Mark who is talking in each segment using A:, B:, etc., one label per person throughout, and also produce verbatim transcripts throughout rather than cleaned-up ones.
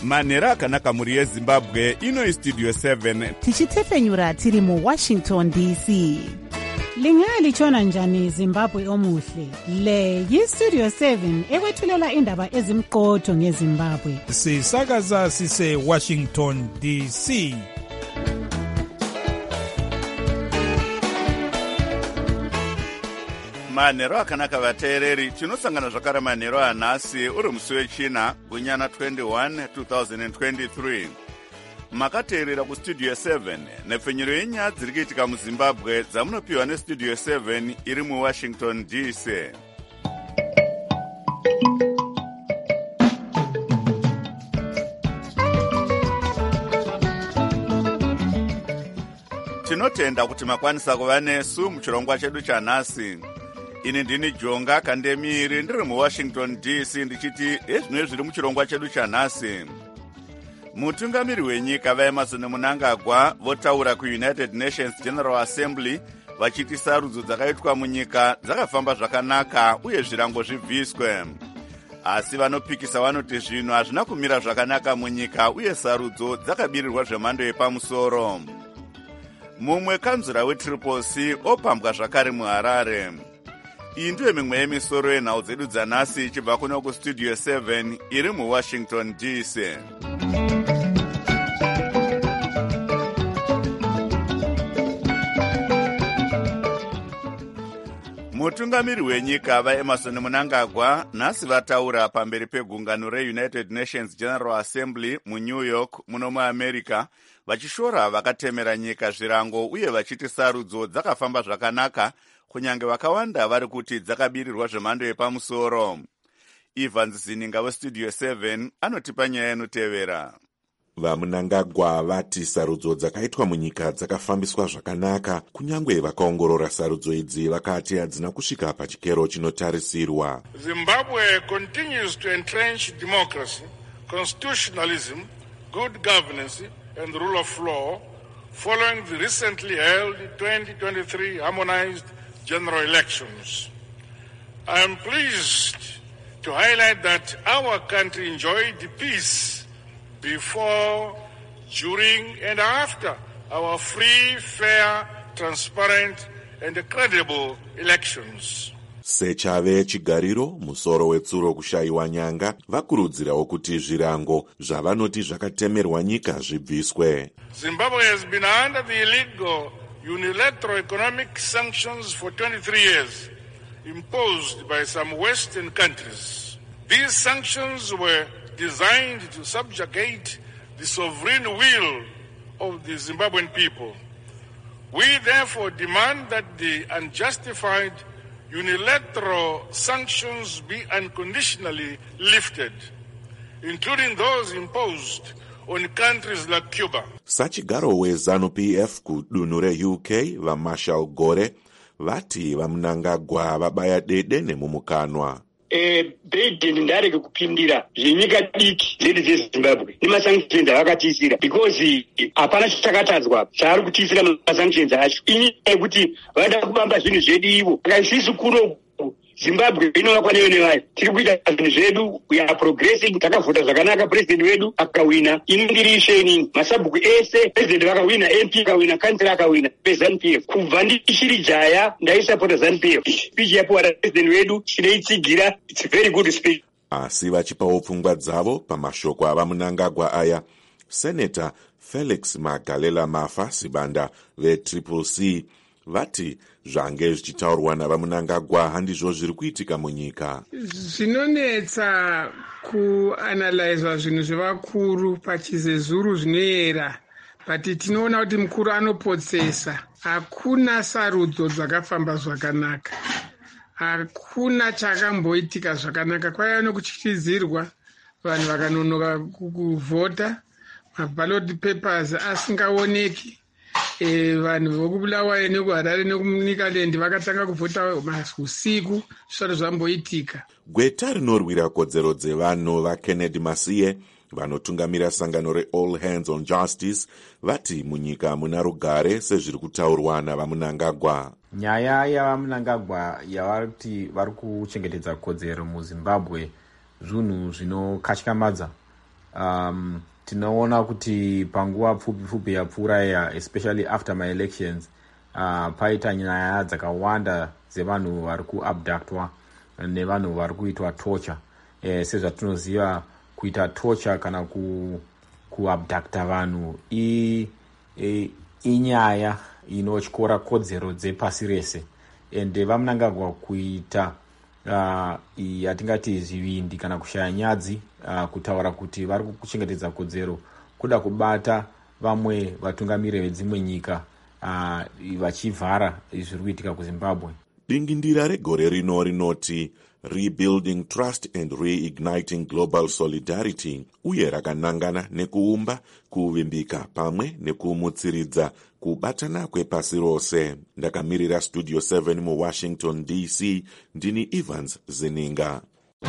A: manhero akanaka mhuri yezimbabwe. Ino Studio seven
B: tichitefenyura tiri muWashington D C. Lingalitshona njani Zimbabwe omuhle? Le yiStudio seven ekwethulela indaba ezimqotho ngeZimbabwe.
C: Sisakaza sise Washington D C.
A: manhero akanaka vateereri. Tinosangana zvakare manhero anhasi uri musi wechina gunyana twenty-one twenty twenty-three. Makateerera kuStudio seven nepfenyuro yenyaya dziri kuitika muZimbabwe dzamunopiwa neStudio seven iri muWashington D C. Tinotenda kuti makwanisa kuva nesu muchirongwa chedu chanhasi. Ini ndini Jonga Kandemiri ndiri muWashington D C ndichiti ezvino zviri muchirongwa chedu chanhasi. Mutungamiri wenyika vaEmerson Mnangagwa votaura kuUnited Nations General Assembly vachiti sarudzo dzakaitwa munyika dzakafamba zvakanaka uye zvirango zvibviswe. Asi vanopikisa vanoti zvinhu hazvina kumira zvakanaka munyika uye sarudzo dzakabirirwa zvemhando yepamusoro. Mumwe kanzura weTriple C opambwa zvakare muHarare. Iyi ndiyo mimwe yemisoro yenhau dzedu dzanhasi ichibva kuno kuStudio seven iri muWashington D C. Mutungamiri wenyika vaEmerson Mnangagwa nhasi vataura pamberi pegungano reUnited Nations General Assembly muNew York muno muAmerica vachishora vakatemera nyika zvirango uye vachiti sarudzo dzakafamba zvakanaka kunyange vakawanda vari kuti dzakabirirwa zvemhando yepamusoro. Evans Zininga weStudio seven anotipa nyaya inotevera.
D: VaMnangagwa vati sarudzo dzakaitwa munyika dzakafambiswa zvakanaka kunyange vakaongorora sarudzo idzi vakati hadzina kusvika pachikero chinotarisirwa.
E: Zimbabwe continues to entrench democracy, constitutionalism, good governance and rule of law following the recently held twenty twenty-three harmonized general elections. I am pleased to highlight that our country enjoyed peace before, during and after our free, fair, transparent and credible elections.
D: Sechave chigariro musoro wetsuro kushayiwa nyanga vakurudzirawo kuti zvirango zvavanoti zvakatemerwa nyika zvibviswe.
E: Zimbabwe has been under the illegal unilateral economic sanctions for twenty-three years imposed by some Western countries. These sanctions were designed to subjugate the sovereign will of the Zimbabwean people. We therefore demand that the unjustified unilateral sanctions be unconditionally lifted, including those imposed on countries like Cuba.
D: Sachigaro weZANU-P F kudunhu reU K vaMarshall Gore vati vaMnangagwa vabaya dede nemumukanwa.
F: Eh, Biden ndareke kupindira zvinyika diki zvedu zveZimbabwe nemasanctions avakatisira because hapana chakatadzwa chaari kutisira masanctions acho. Inyaya yekuti vada kubamba zvinhu zvedu ivo akaisisi kuno Zimbabwe inovakwa neyo nevayo. Tiri kuita zvinhu zvedu, we are progressing, takavhota zvakanaka, president wedu akawina. Inondirishe inini masabhuku ese president vakawina, M P akawina, kansela akawina peZANU-P F. Kubva ndichiri jaya ndaisapota ZANU-P F. Speech yapuwa president wedu inoitsigira, it's a very good speech.
D: Asi vachipawo pfungwa dzavo pamashoko avaMnangagwa aya, Senator Felix Magalela Mafa Sibanda veTriple C vati zvange zvichitaurwa navaMnangagwa handizvo zviri kuitika munyika.
G: Zvinonetsa kuanalyzwa zvinhu zvevakuru pachizezuru zvinoyera, but tinoona kuti mukuru anopotsesa. Hakuna sarudzo dzakafamba zvakanaka, hakuna chakamboitika zvakanaka. Kwaiva nokutyisidzirwa, vanhu vakanonoka kuvhota, maballot papers asingaoneki. E, vanhu vokubulawayo nekuHarare nekuNicaland vakatanga kuvhota usiku zvisati zvamboitika.
D: Gweta rinorwira kodzero dzevanhu vaKennedy Masiye vanotungamira sangano reAll Hands on Justice vati munyika muna rugare sezviri kutaurwa navaMnangagwa.
H: Nyaya yavaMnangagwa yavari kuti vari kuchengetedza kodzero muZimbabwe zvinhu zvinokatyamadza. um, tinoona kuti panguva pfupi pfupi yapfuura ya especially after my elections uh, paita nyaya dzakawanda dzevanhu vari kuabductwa nevanhu vari kuitwa torture eh, sezvatinoziva kuita torture kana ku kuabducta vanhu i e, inyaya inotyora kodzero dzepasi rese ende vamunangagwa kuita uh, yatingati zvivindi kana kushaya nyadzi uh, kutaura kuti vari kuchengetedza kodzero kuda kubata vamwe vatungamiri vedzimwe nyika uh, vachivhara zviri kuitika kuzimbabwe.
D: Dingindira regore rino rinoti Rebuilding Trust and Reigniting Global Solidarity uye rakanangana nekuumba kuvimbika pamwe nekumutsiridza kubatana kwepasi rose. Ndakamirira Studio seven muWashington D C ndini Evans Zeninga.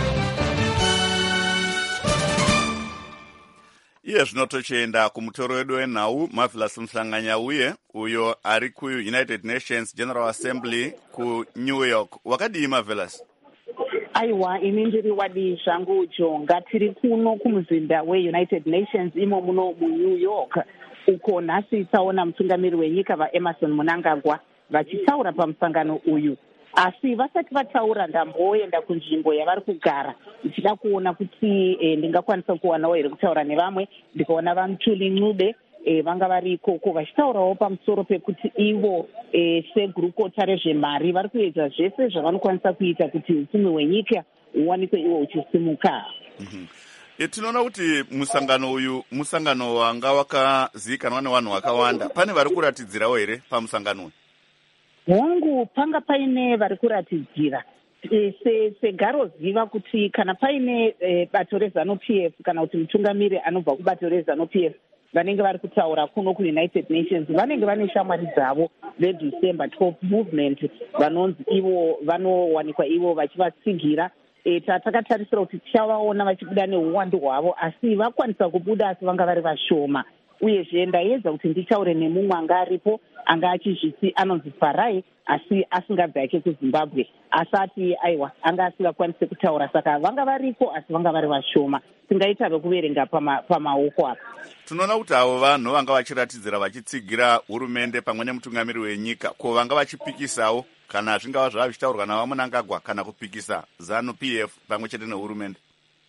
A: Iye zvino tochienda kumutoro wedu wenhau Marvelous Mhlanganyauye uyo ari kuUnited Nations General Assembly kuNew York. Wakadii Marvelous?
I: Aiwa, ini ndiri wadi zvangu Jonga. Tiri kuno kumuzinda weUnited Nations imo muno muNew York, uko nhasi taona mutungamiri wenyika vaEmerson Mnangagwa vachitaura pamusangano uyu. Asi vasati vataura ndamboenda kunzvimbo yavari kugara ndichida kuona kuti e, ndingakwanisa kuwanawo here kutaura nevamwe. Ndikaona vaMutuli Ncube e, vanga vari ikoko vachitaurawo pamusoro pekuti ivo e, segurukota rezvemari vari kuedza zvese zvavanokwanisa kuita kuti upfumi hwenyika huwanikwe iwo uchisimuka.
A: Mm-hmm. E, tinoona kuti musangano uyu musangano wanga wakazivikanwa nevanhu vakawanda. Pane vari kuratidzirawo here pamusangano uyu?
I: Hongu panga paine vari kuratidzira e, segaro ziva kuti kana paine e, bato reZanu-P F kana kuti mutungamiri anobva kubato reZanu-P F vanenge vari kutaura kuno kuUnited Nations vanenge vane shamwari dzavo veDecember twelfth movement vanonzi ivo vanowanikwa ivo vachivatsigira. E, takatarisira kuti tichavaona vachibuda neuwandu hwavo asi vakwanisa kubuda asi vanga vari vashoma. Uyezve ndaedza kuti nditaure nemumwe anga aripo anga achizviti anonzi Farai asi asingabve yake kuZimbabwe asati aiwa anga asingakwanise kutaura saka vanga variko asi vanga vari vashoma. Tingaita vekuverenga pamaoko apa.
A: Tinoona kuti avo vanhu vanga vachiratidzira vachitsigira hurumende pamwe nemutungamiri wenyika ko vanga vachipikisawo kana zvingava zvava zvichitaurwa navaMnangagwa kana kupikisa ZANU-P F pamwe chete nehurumende?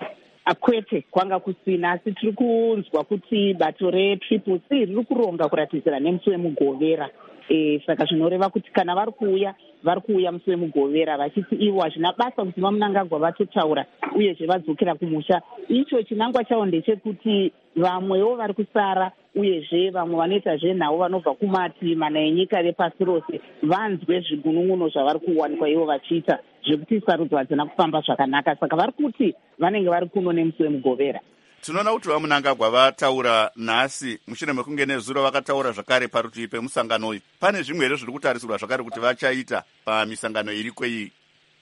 I: Kwete kwanga kusina asi tiri kunzwa kuti bato reTriple C riri kuronga kuratidzira nemusi wemugovera. E, saka zvinoreva kuti kana vari kuuya vari kuuya musi wemugovera vachiti ivo hazvina basa kuti vaMnangagwa vatotaura uyezve vadzokera kumusha. Icho chinangwa chavo ndechekuti vamwewo vari kusara uyezve vamwe vanoita zvenhau vanobva kumati mana enyika vepasi rose vanzwe zvigunun'uno zvavari kuwanikwa ivo vachiita zvekuti sarudzo hadzina kufamba zvakanaka saka vari kuti vanenge vari kuno nemusi wemugovera.
A: Tinoona kuti vaMnangagwa vataura nhasi mushure mekunge nezuro vakataura zvakare parutivi pemusangano uyu. Pane zvimwe here zviri kutarisirwa zvakare kuti vachaita pamisangano iriko iyi?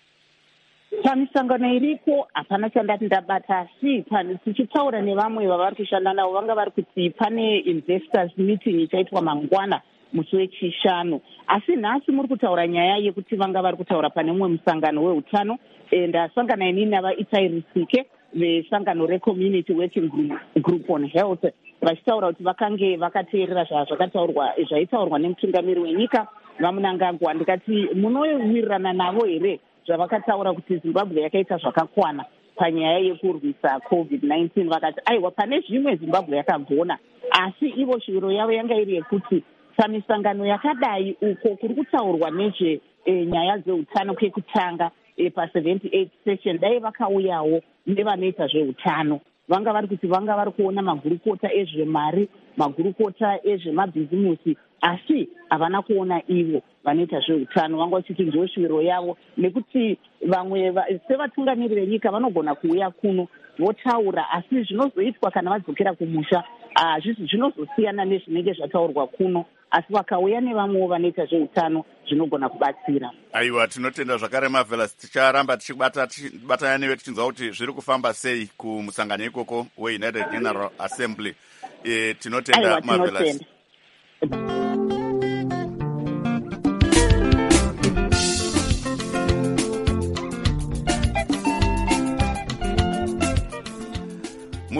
I: Pamisangano iriko hapana chandati ndabata asi tichitaura nevamwe vavari kushanda navo vanga vari kuti pane investors meeting ichaitwa mangwana musi wechishanu asi nhasi muri kutaura nyaya yekuti vanga vari kutaura pane mumwe musangano weutano. Ndasangana inini navaItai Rusike vesangano reCommunity Working Group on Health vachitaura kuti vakange vakateerera zvazvakataurwa zvaitaurwa nemutungamiri wenyika vaMnangagwa. Ndikati munowirirana navo here zvavakataura kuti Zimbabwe yakaita zvakakwana panyaya yekurwisa covid nineteen? Vakati aiwa pane zvimwe Zimbabwe yakagona asi ivo shuviro yavo yanga iri yekuti pamisangano yakadai uko kuri kutaurwa nezve e, nyaya dzeutano kwekutanga e, pa78th session dai vakauyawo nevanoita zveutano. Vanga vari kuti vanga vari kuona magurukota ezvemari magurukota ezvemabhizimusi asi havana kuona ivo vanoita zveutano. Vanga vachiti ndiyo shuviro yavo nekuti vamwe va, sevatungamiri venyika vanogona kuuya kuno votaura asi zvinozoitwa kana vadzokera kumusha hazvisi zvinozosiyana nezvinenge zvataurwa kuno asi vakauya nevamwewo vanoita zveutano zvinogona kubatsira.
A: Aiwa, tinotenda zvakare Marvelous. Ticharamba tichibatana newe tichinzwa kuti zviri kufamba sei kumusangano ikoko weUnited General Assembly. E, tinotenda Marvelous.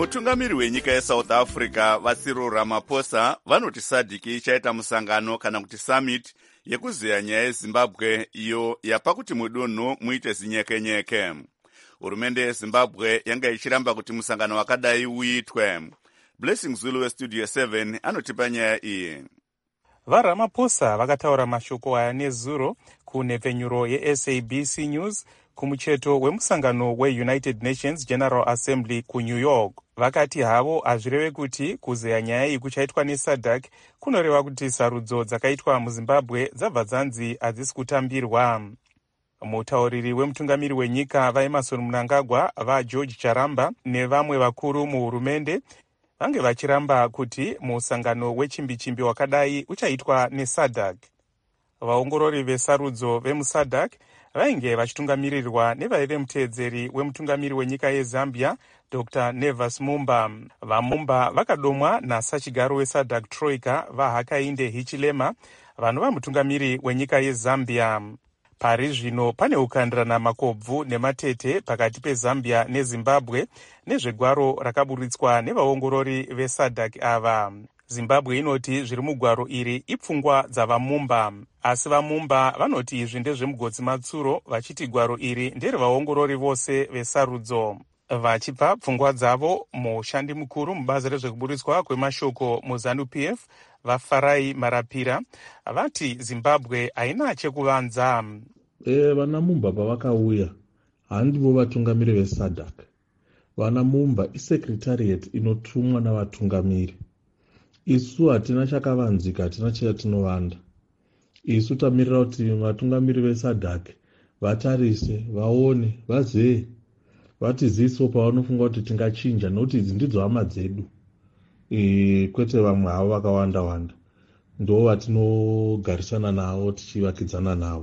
A: mutungamiri wenyika yeSouth Africa vaCyril Ramaphosa vanoti sadiki ichaita musangano kana kuti summit yekuzeya nyaya yeZimbabwe iyo yapa kuti mudunhu muite zinyekenyeke. Hurumende yeZimbabwe yanga ichiramba kuti musangano wakadai uitwe. Blessing Zulu weStudio seven anotipa nyaya iyi.
C: VaRamaphosa vakataura mashoko aya nezuro kunhepfenyuro yeS A B C News kumucheto wemusangano weUnited Nations General Assembly kuNew York. Vakati havo hazvireve kuti kuzeya nyaya iyi kuchaitwa neSADC kunoreva kuti sarudzo dzakaitwa muZimbabwe dzabva dzanzi hadzisi kutambirwa. Mutauriri wemutungamiri wenyika vaEmmerson Mnangagwa, vaGeorge Charamba nevamwe vakuru muhurumende vange vachiramba kuti musangano wechimbi-chimbi wakadai uchaitwa neSADC. Vaongorori vesarudzo vemuSADC vainge vachitungamirirwa nevaive muteedzeri wemutungamiri wenyika yeZambia Doctor Nevas Mumba. VaMumba vakadomwa nasachigaro weSADC Troika vaHakainde Hichilema vanova mutungamiri wenyika yeZambia. Pari zvino pane kukandirana makobvu nematete pakati peZambia neZimbabwe nezvegwaro rakaburitswa nevaongorori veSADC ava. Zimbabwe inoti zviri mugwaro iri ipfungwa dzavaMumba, asi vaMumba vanoti izvi ndezvemugodzi matsuro vachiti gwaro iri nderevaongorori vose vesarudzo. Vachipa pfungwa dzavo mushandi mukuru mubazi rezvekuburitswa kwemashoko muZANU-P F vaFarai Marapira vati Zimbabwe haina chekuvanza.
J: E, vana Mumba pavakauya handivo vatungamiri veSADC. Vana Mumba isekretariat inotumwa navatungamiri. Isu hatina chakavanzika, hatina chatinovanda. Isu tamirira kuti vatungamiri veSADC vatarise, vaone, vazee, vatiziso pavanofunga kuti tingachinja, nokuti idzi ndidzo hama dzedu. E, kwete vamwe havo vakawanda wanda. Ndo vatinogarisana navo tichivakidzana navo.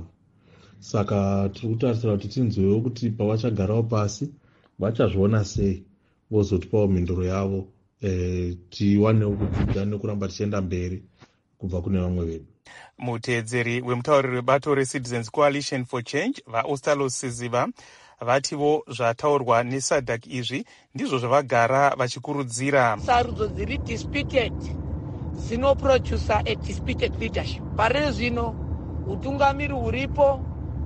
J: Saka tiri kutarisira kuti tinzwewo kuti pavachagarawo pasi vachazviona sei vozotipawo mhinduro yavo. E, tiwanewo kudzidza nekuramba tichienda mberi kubva kune vamwe vedu.
C: Muteedzeri wemutauriri webato reCitizens Coalition for Change vaOstalo Siziva vativo zvataurwa neSADC izvi ndizvo zvavagara vachikurudzira.
K: Sarudzo dziri disputed dzinoproducer a disputed leadership. Pari zvino utungamiri huripo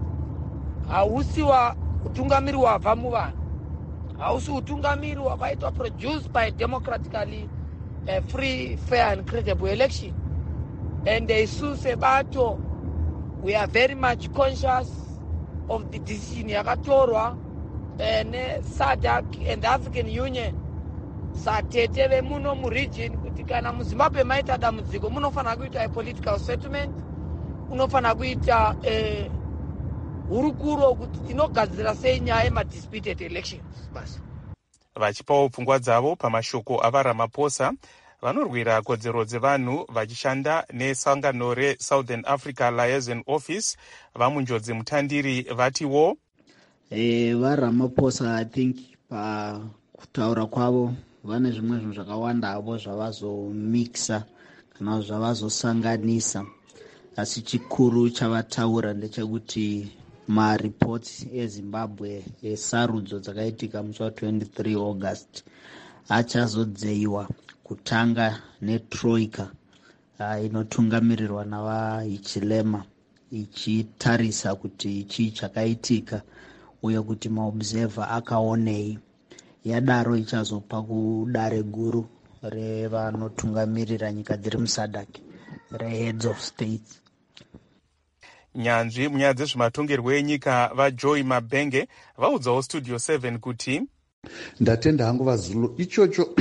K: hausi wa utungamiri wabva muvanhu, hausi utungamiri wakaitwa produced by democratically uh, free, fair and credible election. And isu sebato we are very much conscious of the decision yakatorwa uh, neSADC and the African Union satete vemuno muregion kuti kana muZimbabwe maita dambudziko munofana kuita a political settlement, unofana kuita uh, hurukuro kuti tinogadzira sei nyaya yemadisputed elections basi.
C: Vachipawo pfungwa dzavo pamashoko avaRamaphosa vanorwira kodzero dzevanhu vachishanda nesangano reSouthern Africa Liaison Office vamunjodzi mutandiri vatiwo
L: eh vaRamaphosa I think pakutaura kwavo vane zvimwe zvinhu zvakawanda avo zvavazomixa kana zvavazosanganisa, asi chikuru chavataura ndechekuti mareports eZimbabwe esarudzo dzakaitika musi wa-twenty-three August achazodzeyiwa kutanga neTroika uh, inotungamirirwa navaHichilema ichitarisa kuti chii chakaitika uye kuti maobserver akaonei. Yadaro ichazopa kudare guru revanotungamirira nyika dziri muSADC reheads of states.
C: Nyanzvi munyaya dzezvematongerwo enyika vaJoy Mabenge vaudzawo Studio seven kuti
M: ndatenda hangu vaZulu ichocho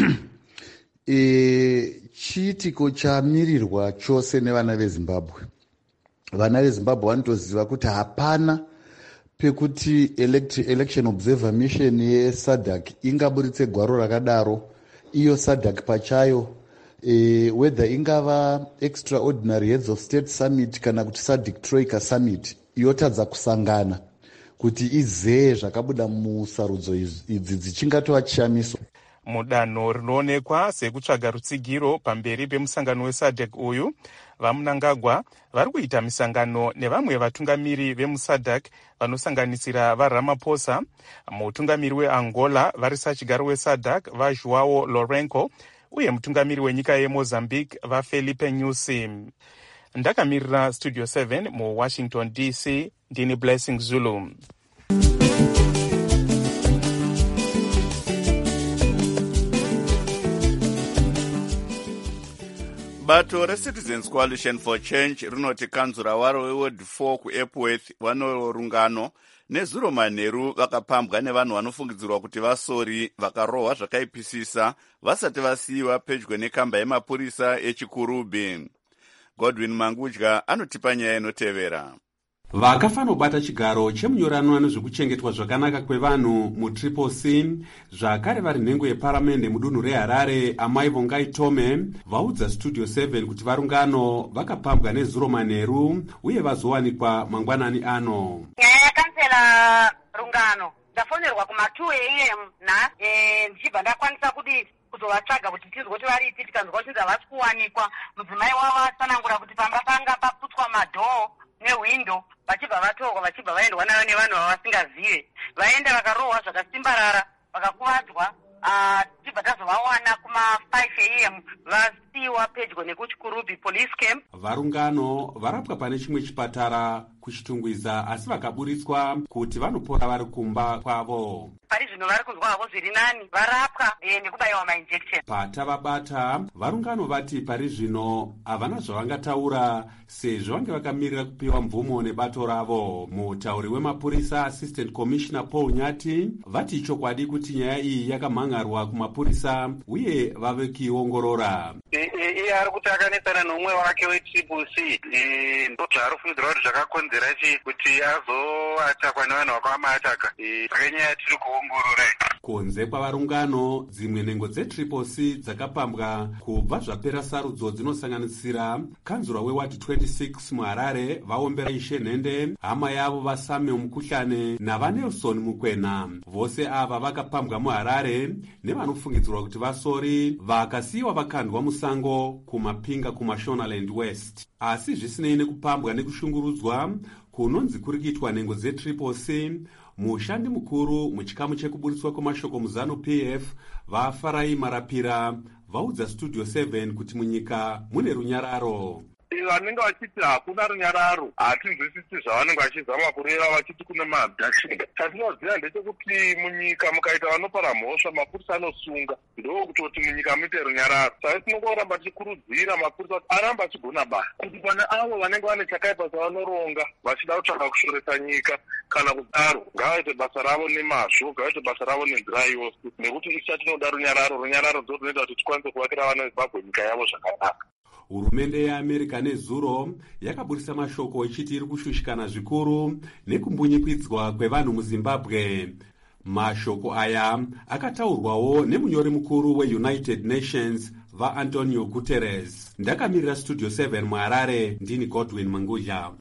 M: e, chiitiko chamirirwa chose nevana veZimbabwe. Vana veZimbabwe vanotoziva kuti hapana pekuti elect, election observer mission yeSADC ingaburitse gwaro rakadaro. Iyo SADC pachayo e, whether ingava extraordinary heads of state summit kana kuti SADC Troika summit yotadza kusangana kuti izeye zvakabuda musarudzo idzi dzichingatova chishamiso.
C: mudanho rinoonekwa sekutsvaga rutsigiro pamberi pemusangano wesadek uyu, vamunangagwa vari kuita misangano nevamwe vatungamiri vemusadek vanosanganisira vaRamaphosa, mutungamiri weAngola varisachigaro wesadek vaJoao Lourenco uye mutungamiri wenyika yeMozambique vaFelipe Nyusi. Ndakamirira Studio seven muWashington D C, ndini Blessing Zulu.
A: Bato reCitizens Coalition for Change rinoti kanzura waro weWard four kuEpworth vanorungano nezuro manheru vakapambwa nevanhu vanofungidzirwa kuti vasori vakarohwa zvakaipisisa vasati vasiyiwa pedyo nekamba yemapurisa echikurubhi. Godwin Mangudya anotipa nyaya inotevera.
N: Vakafanobata chigaro chemunyorano nezvekuchengetwa zvakanaka kwevanhu mutriple C zvakare vari nhengo yeparamende mudunhu reHarare Amai Vongai Tome vaudza Studio seven kuti varungano vakapambwa nezuro manheru uye vazowanikwa mangwanani ano.
O: Nyaya yakansela rungano ndafonerwa kuma two a m na eh ndichibva ndakwanisa kuti kuzovatsvaga kuti tizwe kuti varipi, tikanzwa kuti havasi kuwanikwa. Mudzimai wavo atsanangura kuti pamba panga paputswa madhoo newindo vachibva vatorwa vachibva vaendwa nayo nevanhu vavasingazive, vaenda vakarohwa zvakasimbarara vakakuvadzwa. Tibva tazovawana kuma five a m vasiyiwa pedyo nekuchikurubhi police camp.
N: Varungano varapwa pane chimwe chipatara kuchitungwiza asi vakaburitswa kuti vanopora vari kumba kwavo.
O: Pari zvino vari kunzwa havo zviri nani, varapwa nekubayiwa mainjection.
N: Patavabata varungano vati pari zvino havana zvavangataura sezvo vange vakamirira kupiwa mvumo nebato ravo. Mutauri wemapurisa Assistant Commissioner Paul Nyati vati chokwadi kuti nyaya iyi yakamhangarwa kumapurisa uye vave kuiongorora.
P: Iye ari kuti akanetsana nomumwe wake wetriple C ndo zvaarifungidzira kuti zvakakonzera chi kuti azoatakwa nevanhu vakavamataka. Saka nyaya tiri kuongorora.
N: Kunze kwavarungano, dzimwe nhengo dzetriple C dzakapambwa kubva zvapera sarudzo dzinosanganisira kanzura weward twenty-six muHarare vaombera Ishe Nhende, hama yavo vaSamuel Mukuhlane navaNelson Mukwena. Vose ava vakapambwa muHarare nevanofungidzirwa kuti vasori vakasiyiwa vakandwa musango kumapinga kumaShonaland West. Asi zvisinei nekupambwa nekushungurudzwa kunonzi kuri kuitwa nhengo dzetriple C, mushandi mukuru muchikamu chekuburitswa kwemashoko muzano P F vaFarai Marapira vaudza Studio seven kuti munyika mune runyararo.
P: Vanenge vachiti hakuna runyararo hatinzwisisi zvavanenge vachizama kureva vachiti kune maabduction. Chatinoziva ndechekuti munyika mukaita vanopara mhosva mapurisa anosunga, ndokutoti munyika muite runyararo. Saka tinongoramba tichikurudzira mapurisa kuti aramba achigona basa kuti pane avo vanenge vane chakaipa chavanoronga vachida kutsvaka kushoresa nyika kana kudaro ngavaite basa ravo nemazvo, ngavaite basa ravo nenzira yose, nekuti isi chatinoda runyararo. Runyararo ndo runoita kuti tikwanise kuvakira vana veZimbabwe nyika yavo zvakanaka.
N: Hurumende yeAmerika nezuro yakaburisa mashoko ichiti iri kushushikana zvikuru nekumbunyikidzwa kwevanhu muZimbabwe. Mashoko aya akataurwawo nemunyori mukuru weUnited Nations vaAntonio Guterres. Ndakamirira Studio seven muHarare, ndini Godwin Mangudya.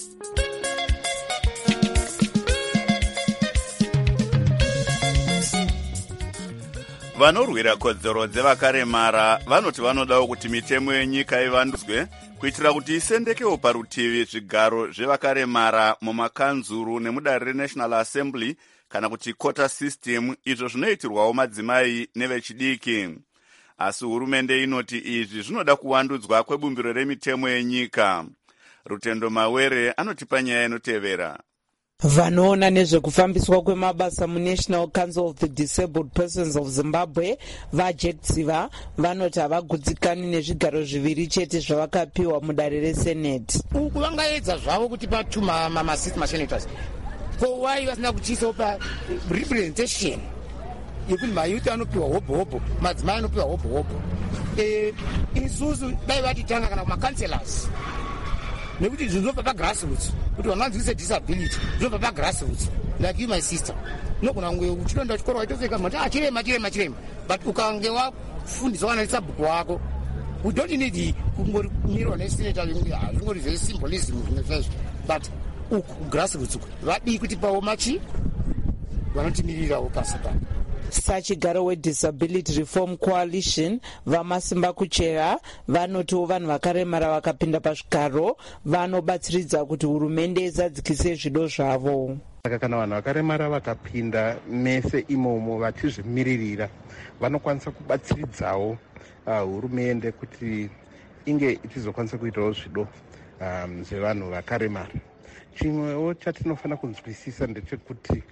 A: Vanorwira kodzero dzevakaremara vanoti vanodawo kuti mitemo yenyika ivandudzwe kuitira kuti isendekewo parutivi zvigaro zvevakaremara mumakanzuru nemudare reNational Assembly kana kuti quota system, izvo zvinoitirwawo madzimai nevechidiki. Asi hurumende inoti izvi zvinoda kuwandudzwa kwebumbiro remitemo yenyika. Rutendo Mawere anotipa nyaya inotevera.
Q: Vanoona nezvekufambiswa kwemabasa muNational Council of the Disabled Persons of Zimbabwe vaJetsiva vanoti havagutsikani nezvigaro zviviri chete zvavakapiwa mudare reSenate.
K: Uku vangaedza zvavo kuti patuma mamasiti masenators ko wai vasina kuchiisawo parepresentation yekuti mayuti anopiwa hobho hobho, madzimai anopiwa hobho hobho. Isusu dai vatitanga kana kumakanselas nekuti zvinobva pagrassroots kuti vanhu vanzwise disability zvinobva pagrassroots like you my sister. Unogona kunge uchitoenda chikoro waitoseka mati achirema chirema chirema, but ukange wafundiswa vana sabhuku wako we don't need kungomirwa nesenator zvingori zvesymbolism zvimwe zvezvo, but uku grassroots uku vadii kuti pawo machi vanotimirirawo pasi pano.
Q: sachigaro wedisability reform coalition vamasimba kuchera vanotiwo vanhu vakaremara vakapinda pazvigaro vanobatsiridza kuti hurumende izadzikise zvido zvavo.
R: Saka kana vanhu vakaremara vakapinda mese imomo vachizvimiririra vanokwanisa kubatsiridzawo hurumende uh, kuti inge ichizokwanisa kuitawo zvido um, zvevanhu vakaremara. Chimwewo chatinofanira kunzwisisa ndechekuti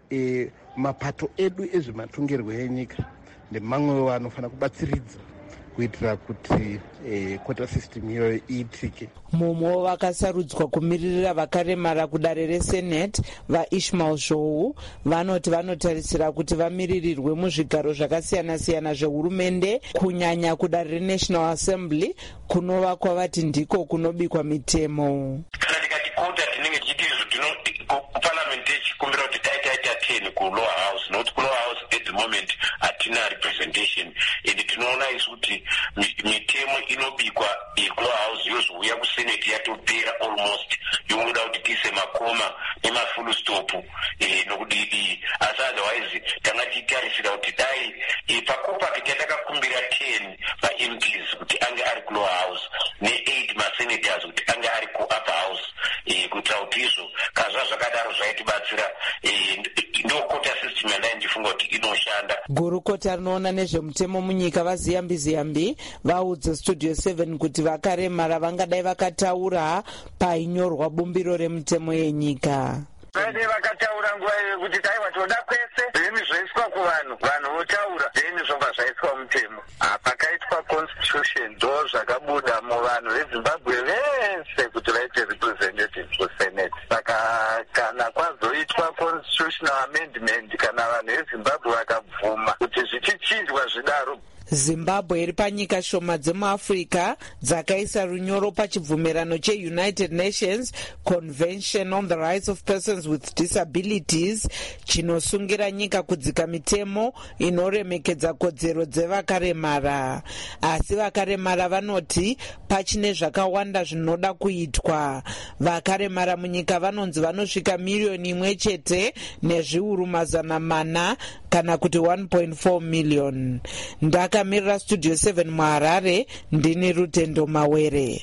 R: e, mapato edu ezvematongerwo enyika nemamwewo anofanira kubatsiridza kuitira kuti e, quota system iyoyo iitike.
Q: Mumwe vakasarudzwa kumiririra vakaremara kudare resenate vaishmael zhou vanoti vanotarisira kuti vamiririrwe muzvigaro zvakasiyana-siyana zvehurumende kunyanya kudare renational assembly kunova kwavati ndiko kunobikwa mitemo.
S: Kana tikati kota tinenge tichiti izvo kuparliament ichikumbira kuti taitaita ten kulower house nokuti kulower house at the moment hatina representation and tinoona isu kuti mitemo inobikwa yekulower house yozouya kusenate yatopera almost yomuda kuti tiise makoma nemafull stop eh, nokudii asi otherwise tanga tichitarisira kuti dai pakopaki tatakakumbira ten ma-M Ps kuti ange ari kulower house ne-eight masenators kuti ange ari ku-upper house eh, kuitira kuti izvo kazva zvakadaro zvaitibatsira eh, ndokota system yandai ndifunga kuti inoshanda.
Q: Gurukota rinoona nezvemutemo munyika vaziyambi ziyambi vaudza studio seven kuti vakaremara vangadai vakataura painyorwa bumbiro remutemo yenyika.
S: Vade vakataura nguva iyo kuti taiwa toda kwese zvinhu zvoiswa kuvanhu vanhu votaura zvinhu zvobva zvaiswa mutemo. Pakaitwa constitution ndo zvakabuda muvanhu vezimbabwe vese kuti vaite representative kusenate. Saka kana kwazoitwa constitutional amendment kana vanhu vezimbabwe vakabvuma kuti zvichichinjwa zvidaro,
Q: Zimbabwe iri panyika shoma dzemuAfrica dzakaisa runyoro pachibvumirano cheUnited Nations Convention on the Rights of Persons with Disabilities chinosungira nyika kudzika mitemo inoremekedza kodzero dzevakaremara. Asi vakaremara vanoti pachine zvakawanda zvinoda kuitwa. Vakaremara munyika vanonzi vanosvika miriyoni imwe chete nezviuru mazana mana kana kuti one point four million. Ndaka Mirror Studio seven muHarare, ndini Rutendo Mawere.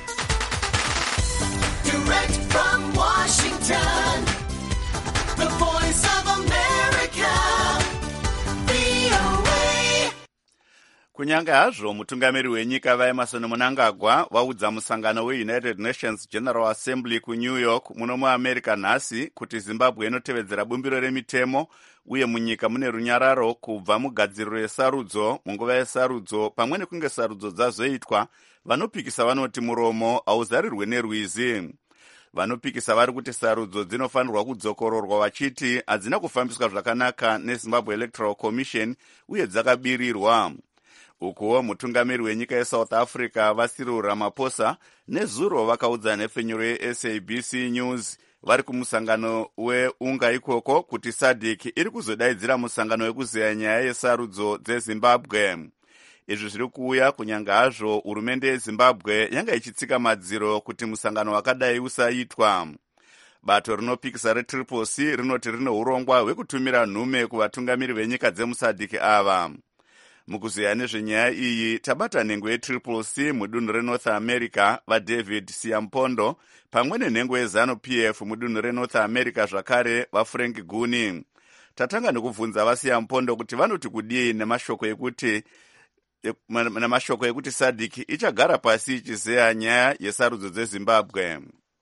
T: Direct from Washington, the voice of America, V O A.
A: Kunyange hazvo mutungamiri wenyika vaEmerson Mnangagwa vaudza musangano weUnited Nations General Assembly kuNew York muno muAmerica nhasi kuti Zimbabwe inotevedzera bumbiro remitemo uye munyika mune runyararo kubva mugadziriro yesarudzo munguva yesarudzo pamwe nekunge sarudzo dzazoitwa. Vanopikisa vanoti muromo hauzarirwe nerwizi. Vanopikisa vari kuti sarudzo dzinofanirwa kudzokororwa vachiti hadzina kufambiswa zvakanaka neZimbabwe Electoral Commission uye dzakabirirwa. Ukuwo mutungamiri wenyika yeSouth Africa vaCyril Ramaphosa nezuro vakaudza nhefenyuro yeS A B C News vari kumusangano weunga ikoko kuti SADC iri kuzodaidzira musangano wekuzeya nyaya yesarudzo dzeZimbabwe. Izvi zviri kuuya kunyange hazvo hurumende yeZimbabwe yanga ichitsika madziro kuti musangano wakadai usaitwa. Bato rinopikisa reTriple C rinoti rine urongwa hwekutumira nhume kuvatungamiri venyika dzemuSADC ava. Mukuzeya nezvenyaya iyi tabata nhengo yeTriple C mudunhu reNorth America vaDavid Siampondo pamwe nenhengo yeZanu-P F mudunhu reNorth America zvakare vaFrank Guni. Tatanga nekubvunza vaSiampondo kuti vanoti kudii nemashoko ekuti namashoko ekuti SADC ichagara pasi ichizeya nyaya yesarudzo dzeZimbabwe.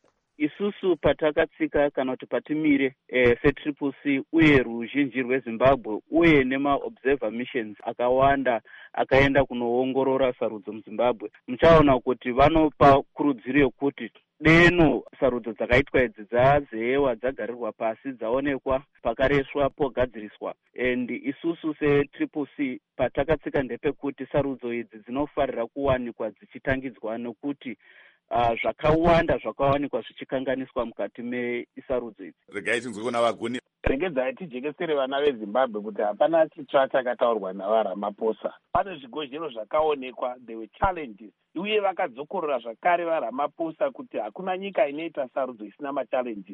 U: Isusu patakatsika kana kuti patimire eh, seTriple C uye ruzhinji rweZimbabwe uye nemaobserver missions akawanda akaenda kunoongorora sarudzo muZimbabwe, muchaona kuti vanopa kurudziro yekuti deno sarudzo dzakaitwa idzi dzazeyewa dzagarirwa pasi dzaonekwa pakareswa pogadziriswa. And isusu seTriple C patakatsika ndepekuti sarudzo idzi dzinofarira kuwanikwa dzichitangidzwa nekuti Uh, zvakawanda zvakawanikwa zvichikanganiswa mukati meisarudzo idzi.
A: Regai tinzwe kuna Vaguni.
V: Regedzai tijekesere vana veZimbabwe kuti hapana chitsva chakataurwa navaRamaphosa. Pane zvigozhero zvakaonekwa, there were challenges. Uye vakadzokorora zvakare vaRamaphosa kuti hakuna nyika inoita sarudzo isina machallenges.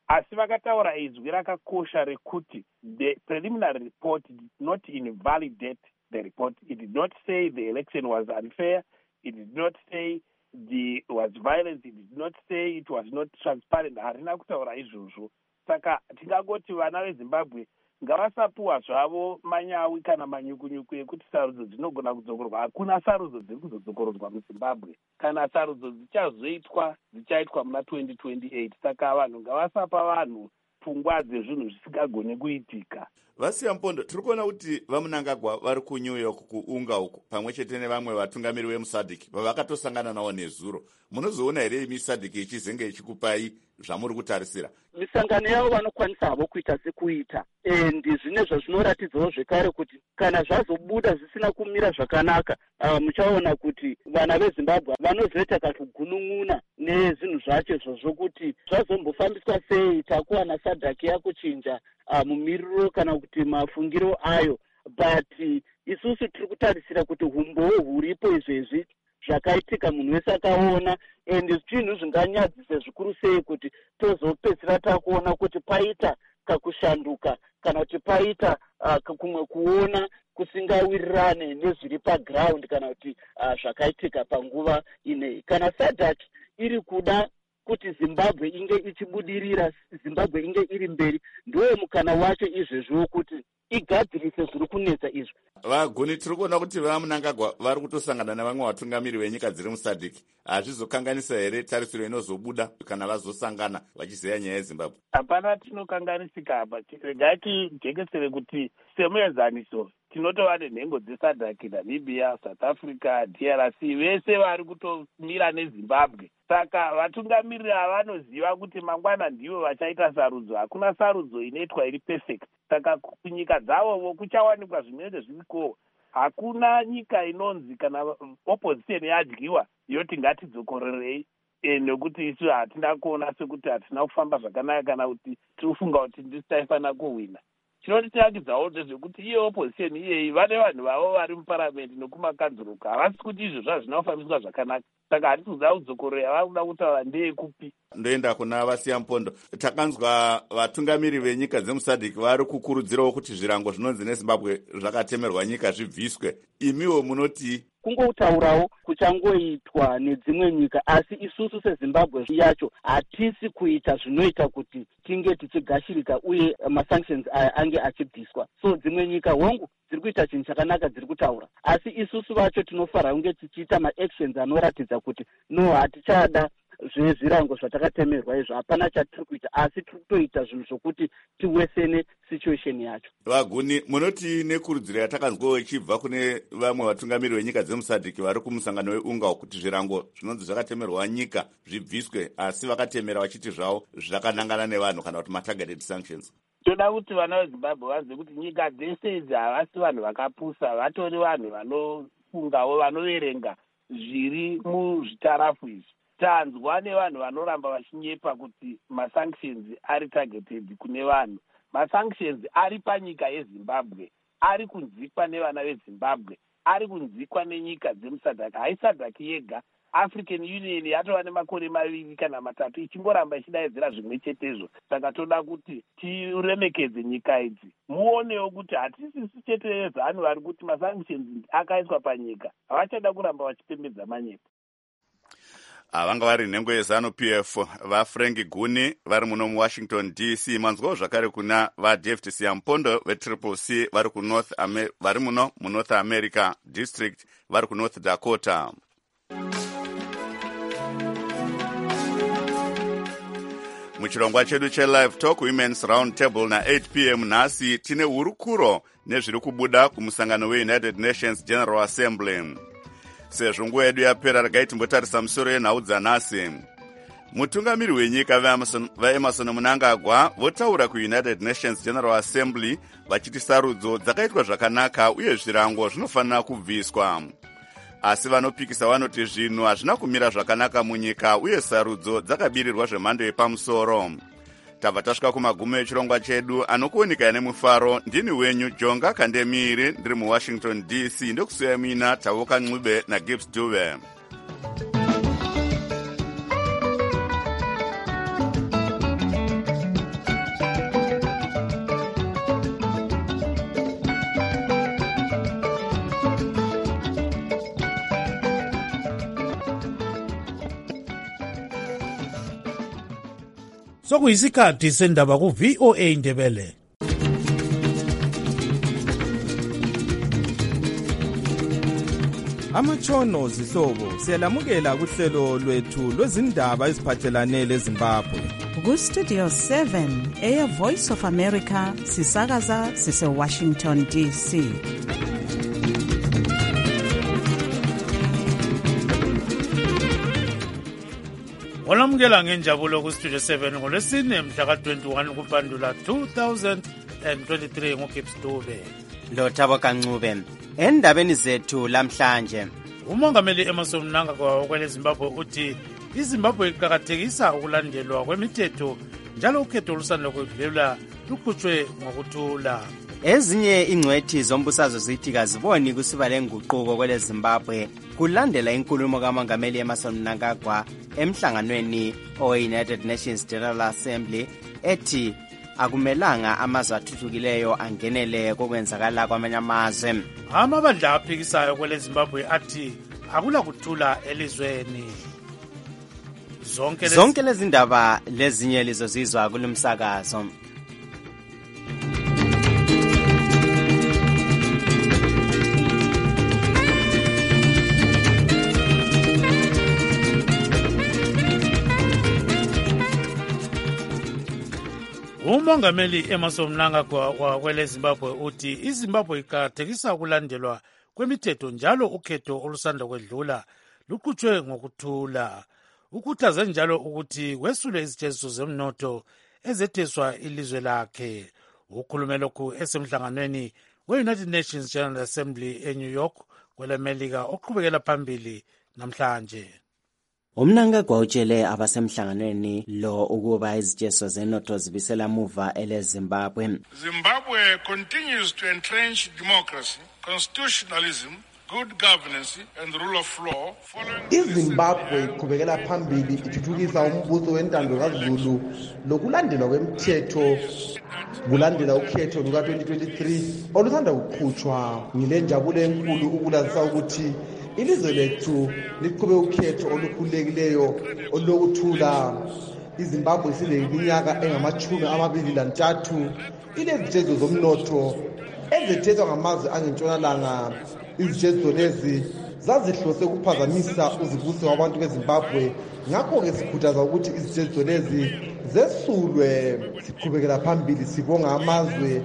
V: asi vakataura izwi rakakosha rekuti the preliminary report did not invalidate the report. It did not say the election was unfair. It did not say the was violence. It did not say it was not transparent. Harina kutaura izvozvo. Saka tingangoti vana veZimbabwe ngavasapuwa zvavo manyawi kana manyukunyuku ekuti sarudzo dzinogona kudzokorwa. Hakuna sarudzo dziri kuzodzokoredzwa muZimbabwe. Kana sarudzo dzichazoitwa dzichaitwa muna twenty twenty-eight. Saka vanhu ngavasapa vanhu pfungwa dzezvinhu zvisingagoni kuitika.
A: Vasiya Mpondo, tiri kuona kuti vaMunangagwa vari kuNew York kuunga uku pamwe chete nevamwe vatungamiri vemusadhiki vavakatosangana navo nezuro. Munozoona here imi sadhiki ichizenge ichikupai zvamuri kutarisira?
U: Misangano yavo vanokwanisa havo kuita sekuita, and zvine zvazvinoratidzawo zvekare kuti kana zvazobuda zvisina kumira zvakanaka, uh, muchaona kuti vana veZimbabwe vanozoita kakugunun'una nezvinhu zvacho izvozvo kuti zvazombofambiswa sei, takuwana sadhaki yakuchinja uh, mumiriro kana kuti mafungiro ayo, but uh, isusu tiri kutarisira kuti humbowo huripo izvezvi zvakaitika munhu wese akaona, and zvinhu zvinganyadzisa zvikuru sei kuti tozopedzisira takuona kuti paita kakushanduka kana kuti paita uh, kumwe kuona kusingawirirane nezviri paground kana kuti uh, zvakaitika panguva inei. Kana sadhak iri kuda kuti Zimbabwe inge ichibudirira, Zimbabwe inge iri mberi, ndoye mukana wacho izvezvo kuti igadzirise zviri kunetsa izvo.
A: Vaguni, tiri kuona kuti vaMunangagwa vari kutosangana nevamwe vatungamiri venyika dziri musadhiki. Hazvizokanganisa here tarisiro inozobuda kana vazosangana vachizeya nyaya yeZimbabwe?
V: Hapana tinokanganisika apa. Regai tijekesere kuti semuenzaniso tinotova nenhengo dzesadhaki, Namibia, South Africa, D R C, vese vari kutomira neZimbabwe. Saka vatungamiriri vanoziva kuti mangwana ndivo vachaita sarudzo. Hakuna sarudzo inoitwa iri perfect. Saka kunyika dzavo kuchawanikwa zvinenge zviriko. Hakuna nyika inonzi kana opposition yadyiwa yoti ngatidzokorerei, e, nekuti isu hatina kuona sekuti hatina kufamba zvakanaka kana kuti tirifunga kuti ndisi taifanira kuhwina. Chinotirakidzawo ndezvekuti iye opposition iyeyi vane vanhu vavo vari muparamendi nokumakanzuruka, havasi kuti izvo zvazvina kufambiswa zvakanaka. Saka hatisi kuda kudzokorera, vava kuda kutaura ndeyekupi.
A: Ndoenda kuna Vasiya Mpondo. Takanzwa vatungamiri venyika dzemusadhiki vari kukurudzirawo kuti zvirango zvinonzi neZimbabwe zvakatemerwa nyika zvibviswe. Imiwo munoti?
U: Kungoutaurawo kuchangoitwa nedzimwe nyika, asi isusu seZimbabwe yacho hatisi kuita zvinoita kuti tinge tichigashirika uye masanctions aya ange achibviswa. So dzimwe nyika hongu dziri kuita chinhu chakanaka, dziri kutaura, asi isusu vacho tinofanira kunge tichiita maactions anoratidza kuti no, hatichada zvezvirango zvatakatemerwa izvo, hapana chatiri kuita, asi tiri kutoita zvinhu zvokuti tiwesene situation yacho.
A: Vaguni, munoti nekurudziro yatakanzwawo ichibva kune vamwe vatungamiri venyika dzemusadhiki vari kumusangano weungao kuti zvirango zvinonzi zvakatemerwa nyika zvibviswe, asi vakatemera vachiti zvavo zvakanangana nevanhu kana kuti matargeted sanctions.
V: Toda kuti vana veZimbabwe vazive kuti nyika dzese idzi havasi vanhu vakapusa, vatori vanhu vanofungawo, vanoverenga zviri muzvitarafu izvi. Tanzwa nevanhu vanoramba vachinyepa kuti masanctions ari targeted kune vanhu. Masanctions ari panyika yeZimbabwe, ari kunzikwa nevana veZimbabwe, ari kunzikwa nenyika dzemusadhaki. Haisadhaki yega, African Union yatova nemakore maviri kana matatu ichingoramba ichidaidzira zvimwe chetezvo. Saka toda kuti tiremekedze nyika idzi, muonewo kuti hatisisu chete vanhu vari kuti masanctions akaiswa panyika, havachada kuramba vachipembedza manyepo.
A: Vanga vari nhengo yeZanu P F vaFrank Guni vari muno muWashington D C. Manzwawo zvakare kuna vaDavid Siyampondo veTriple C vari kuNorth vari muno muNorth America District vari kuNorth Dakota. Muchirongwa chedu cheLive Talk Women's Round Table na eight p m nhasi tine hurukuro nezviri kubuda kumusangano weUnited Nations General Assembly. Sezvo nguva yedu yapera, regai timbotarisa musoro yenhau dzanhasi. Mutungamiri wenyika vaEmerson Mnangagwa votaura kuUnited Nations General Assembly vachiti sarudzo dzakaitwa zvakanaka uye zvirango zvinofanira kubviswa. Asi vanopikisa vanoti zvinhu hazvina kumira zvakanaka munyika uye sarudzo dzakabirirwa zvemhando yepamusoro. Tabva tasvika kumagumo echirongwa chedu, anokuoneka nemufaro. Ndini wenyu Jonga Kandemiri, ndiri muWashington D C. Ndokusiya mina Tavoka Ncube naGibbs Dube.
B: sokuyisikhathi sendaba ku-V O A Ndebele.
E: Amatshono zihlobo siyalamukela kuhlelo lwethu lwezindaba eziphathelane leZimbabwe.
W: Ku-Studio seven, Air Voice of America, sisakaza sise-Washington D C.
B: Olamukela ngenjabulo ku-Studio seven ngolwesine mhla ka-twenty-one kuPandula two thousand twenty-three nguGibbs Dube.
X: Lothabo Kancube. Endabeni zethu lamhlanje,
B: umongameli Emmerson Mnangagwa kwele Zimbabwe uthi iZimbabwe iqakathekisa ukulandelwa kwemithetho njalo ukhetho olusanda kwedlula lukhutshwe ngokuthula.
X: Ezinye ingcwethi zombusazwe zithi kaziboni kusiba lenguquko kwele Zimbabwe kulandela inkulumo kamongameli Emmerson Mnangagwa emhlanganweni owe-United Nations General Assembly ethi akumelanga amazwe athuthukileyo angenele kokwenzakala kwamanye amazwe.
B: Amabandla aphikisayo kwele Zimbabwe athi akula kuthula elizweni. Zonke lezi
X: zonke lezi ndaba lezinye lizozizwa kulumsakazo.
B: Umongameli Emmerson Mnangagwa kwele Zimbabwe uthi iZimbabwe iqakathekisa ukulandelwa kwemithetho njalo ukhetho olusanda kwedlula luqhutshwe ngokuthula. Ukhuthaze njalo ukuthi kwesule izithesiso zemnotho ezetheswa ilizwe lakhe. Ukhulume lokhu esemhlanganweni we-United Nations General Assembly eNew York kwelemelika oqhubekela phambili namhlanje.
X: Umnangagwa utshele abasemhlanganweni lo ukuba izithesiso zenotho zibisela muva ele Zimbabwe.
Y: Zimbabwe continues to entrench democracy, constitutionalism, good governance and rule of law.
Z: iZimbabwe iqhubekela phambili ithuthukisa umbuso wentando kaZulu lokulandelwa kwemithetho kulandela ukhetho luka twenty twenty-three olusanda kuqhutshwa. Ngilenjabulo enkulu ukulazisa ukuthi ilizwe lethu liqhube ukhetho olukhululekileyo olokuthula. iZimbabwe sineminyaka engamachumi amabili lantathu ilezithesiso zomnotho ezetheswa ngamazwe angentshonalanga. Izithesiso lezi zazihlose ukuphazamisa uzibuso wabantu beZimbabwe, ngakho-ke sikhuthaza ukuthi izithesiso lezi zesulwe. Siqhubekela phambili sibonga amazwe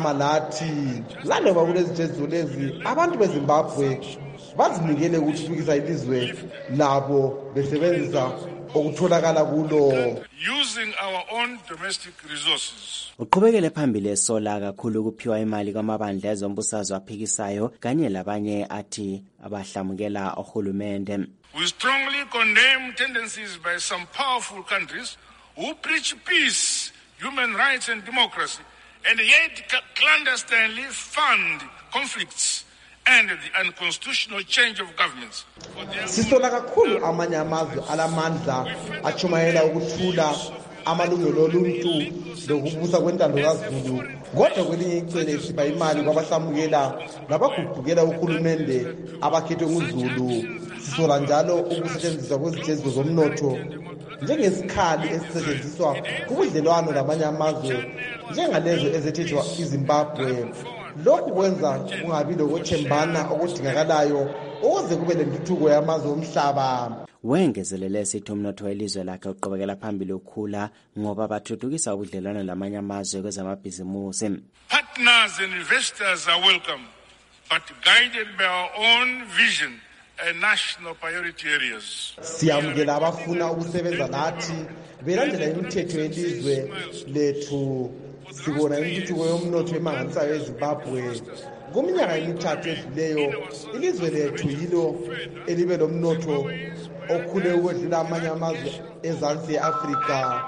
Z: amalathi laloba kulezithesiso lezi abantu beZimbabwe bazinikele ukuthuthukisa ilizwe labo besebenzisa okutholakala kulo,
Y: using our own domestic resources.
X: Uqhubekele phambili esola kakhulu ukuphiwa imali kwamabandla ezombusazwe aphikisayo kanye labanye athi abahlamukela ohulumende.
Y: We strongly condemn tendencies by some powerful countries who preach peace, human rights and democracy and yet clandestinely fund conflicts and the unconstitutional change of governments.
Z: Sisola kakhulu amanye amazwe alamandla achumayela ukuthula amalungelo oluntu lokubusa kwentando kaZulu, kodwa kwelinye icele siba imali kwabahlamukela nabagubhukela uhulumende abakhethwe nguZulu. Sisola njalo ukusetshenziswa kwezithesiso zomnotho njengesikhali esisetshenziswa kubudlelwano namanye amazwe njengalezo ezethethwa iZimbabwe. Lokhu kwenza kungabi lokwethembana okudingakalayo ukuze kube lentuthuko yamazwe omhlaba.
X: Wengezelele esithi umnotho welizwe lakhe uqhubekela phambili ukukhula ngoba bathuthukisa ubudlelwano lamanye amazwe kwezamabhizimusi.
Y: Partners and investors are welcome, but guided by our own vision and national priority areas.
Z: Siyamukela abafuna ukusebenza lathi belandela imithetho yelizwe lethu. Sibona intuthuko yomnotho emangalisayo eZimbabwe. Kuminyaka emithathu edluleyo ilizwe lethu yilo elibe lomnotho okhule ukwedlula amanye amazwe ezansi e-Afrika.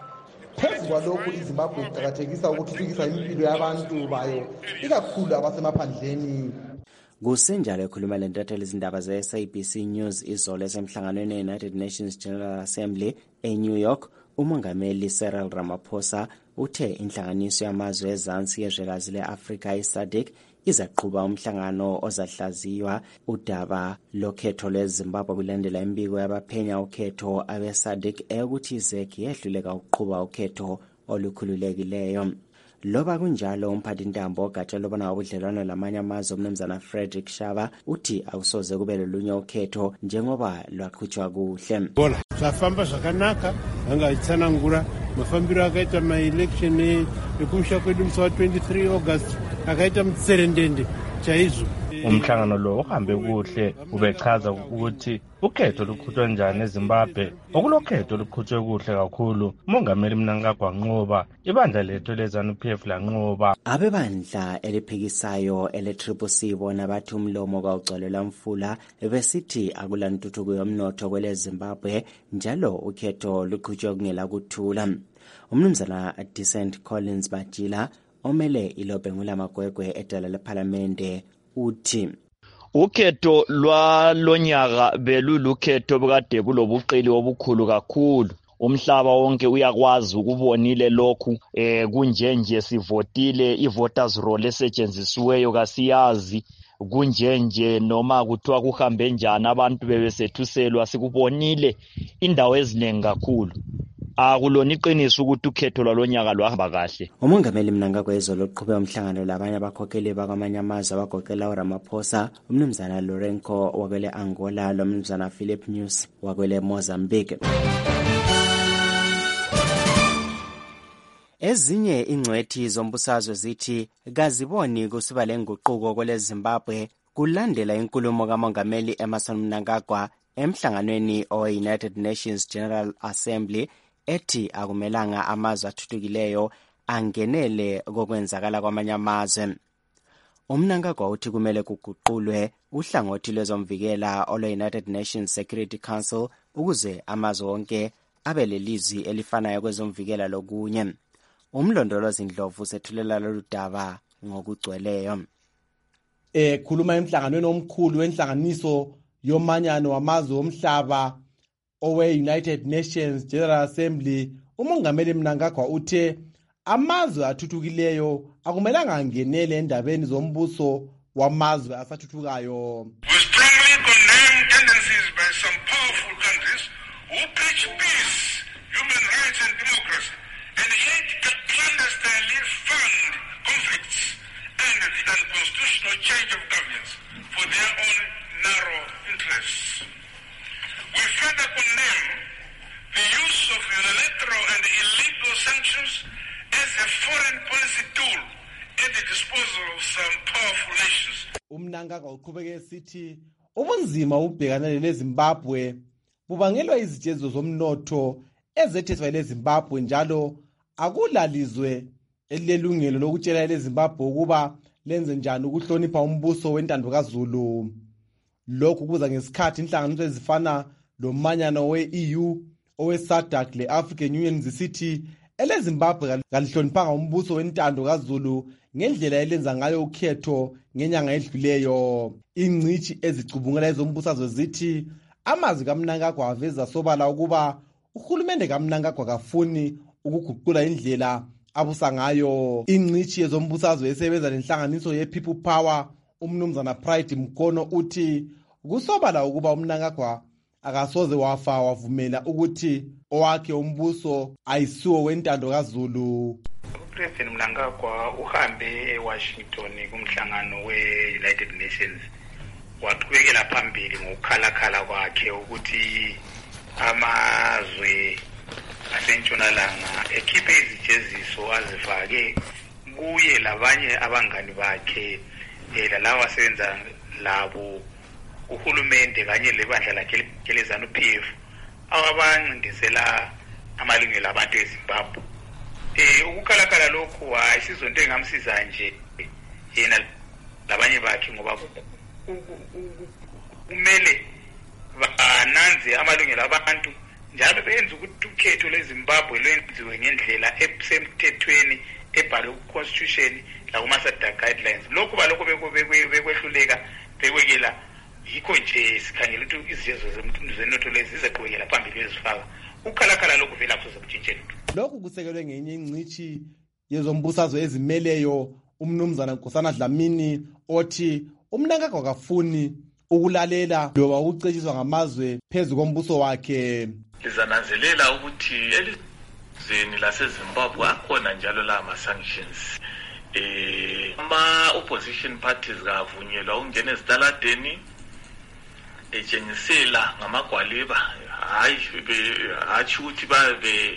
Z: Phezu kwalokhu iZimbabwe iqakathekisa ukuthuthukisa impilo yabantu bayo ikakhulu abasemaphandleni.
X: Kusenjalo ekhuluma lentatheli izindaba ze-S A B C News izolo esemhlanganweni we-United Nations General Assembly eNew York, umongameli Cyril Ramaphosa uthe inhlanganiso yamazwe ezansi yezwekazi le-Afrika i-S A D C izaqhuba umhlangano ozahlaziywa udaba lokhetho lweZimbabwe kulandela imbiko yabaphenya ukhetho abe-SADC eyokuthi iZEC yehluleka ukuqhuba ukhetho olukhululekileyo. Loba kunjalo umphathintambo ogatsha lobona ngobudlelwano lamanye amazwe umnumzana Frederick Shaba uthi akusoze kube lolunye ukhetho njengoba lwaqhutshwa kuhle.
D: Bona zvafamba zvakanaka vangachitsanangura mafambiro akaita maelection ekumusha kwedu musi wa twenty-three August akaita mutserendende chaizvo.
F: Umhlangano lo uhambe kuhle ubechaza ukuthi ukhetho luqhutshwa njani eZimbabwe. Okulokhetho luqhutshwe kuhle kakhulu. Umongameli Mnangagwa wanqoba, ibandla lethu leZANU-P F lanqoba.
X: Abebandla eliphikisayo ele-Triple C bona bathi umlomo kawugcwalelwa mfula besithi akulantuthuko yomnotho kwele Zimbabwe njalo ukhetho luqhutshwe kungela kuthula. Umnumzana Decent Collins Bajila omele ilobe ngulamagwegwe edala lePhalamende uthi
G: ukhetho lwalonyaka belulukhetho bekade bulobuqili obukhulu kakhulu. Umhlaba wonke uyakwazi ukubonile lokhu eh kunjenje sivotile ivoters roll esetshenzisiweyo kasiyazi kunjenje noma kuthiwa kuhambe njani abantu bebesethuselwa sikubonile indawo eziningi kakhulu. Akulona iqiniso ukuthi ukhetho lwalonyaka lwahamba kahle.
X: Umongameli Mnangagwa izolo uqhube umhlangano labanye abakhokheli bakwamanye amazwe abagoqela uRamaphosa, umnumzana Lourenco wakwele Angola, lomnumzana Philip Nyusi wakwele Mozambique. Ezinye ingcwethi zombusazwe zithi kaziboni kusiba lenguquko kwele Zimbabwe kulandela inkulumo kamongameli Emmerson Mnangagwa emhlanganweni owe-United Nations General Assembly ethi akumelanga amazwe athuthukileyo angenele kokwenzakala kwamanye amazwe. Umnangagwa uthi kumele kuguqulwe uhlangothi lwezomvikela olwe-United Nations Security Council ukuze amazwe wonke abe lelizwi elifanayo kwezomvikela lokunye. Umlondolozi Ndlovu sethulela lolu daba ngokugcweleyo.
Z: Eh khuluma emhlanganweni omkhulu wenhlanganiso yomanyano wamazwe omhlaba owe-United Nations General Assembly, umongameli Mnangagwa uthe amazwe athuthukileyo akumelanga angenele endabeni zombuso wamazwe asathuthukayo.
Y: We strongly condemn tendencies by some powerful countries who preach peace, human rights and democracy, and yet clandestinely fund conflicts and the unconstitutional change of governments for their own narrow interests. We further condemn the use of unilateral and illegal sanctions as a foreign policy tool at the disposal of some powerful nations.
Z: Umnangagwa uqhubeke esithi ubunzima ubhekana leZimbabwe bubangelwa izitjezo zomnotho ezetheswa leZimbabwe njalo akulalizwe elilungelo lokutshela leZimbabwe ukuba lenze njani ukuhlonipha umbuso wentando kaZulu. Lokhu kuza ngesikhathi inhlanganiso ezifana lomanyano we-E U owe-SADC le-African Union zisithi eleZimbabwe kalihloniphanga umbuso wentando kaZulu ngendlela elenza ngayo ukhetho ngenyanga edluleyo. Ingcithi ezicubungela ezombusazwe zithi amazwi kaMnangagwa aveza sobala ukuba uhulumende kaMnangagwa kafuni ukuguqula indlela abusa ngayo. Ingcithi ezombusazwe esebenza lenhlanganiso ye-People Power umnumzana Pride Mkono uthi kusobala ukuba uMnangagwa akasoze wafa wavumela ukuthi owakhe umbuso ayisuwo wentando kaZulu.
H: uPresident Mnangagwa uhambe eWashington kumhlangano we-United Nations waqhubekela phambili ngokukhalakhala kwakhe ukuthi amazwe asentshonalanga ekhiphe izijeziso azifake kuye labanye abangani bakhe lalawa asebenza labo uhulumende kanye lebandla lakhe leZANU-P F abancindezela amalungelo abantu eZimbabwe. Eh ukukhalakhala lokhu ayisizonto engamsiza nje yena labanye bakhe ngoba kumele bananze amalungelo abantu njalo benze ukuthi ukhetho leZimbabwe lwenziwe ngendlela esemthethweni ebhalwe ku-constitution lakuma-SADC guidelines. Lokhu balokho bekwehluleka bekwekela yikho nje sikhangela ukuthi izijezo zenotho lezi zizeqhubekela phambili ezifaka ukukhalakhala lokhu vela kuzoze kutshintshe lutho.
Z: Lokhu kusekelwe ngenye ingcithi yezombusazwe ezimeleyo umnumzana Nkosana Dlamini othi uMnangagwa kafuni ukulalela loba ukucetshiswa ngamazwe phezu kombuso wakhe.
C: Lizananzelela ukuthi elizweni laseZimbabwe akhona njalo la ama-sanctions. Eh, ama-opposition parties kavunyelwa ukungena ezitaladeni etshengisela ngamagwaliba hayi hathi ukuthi babe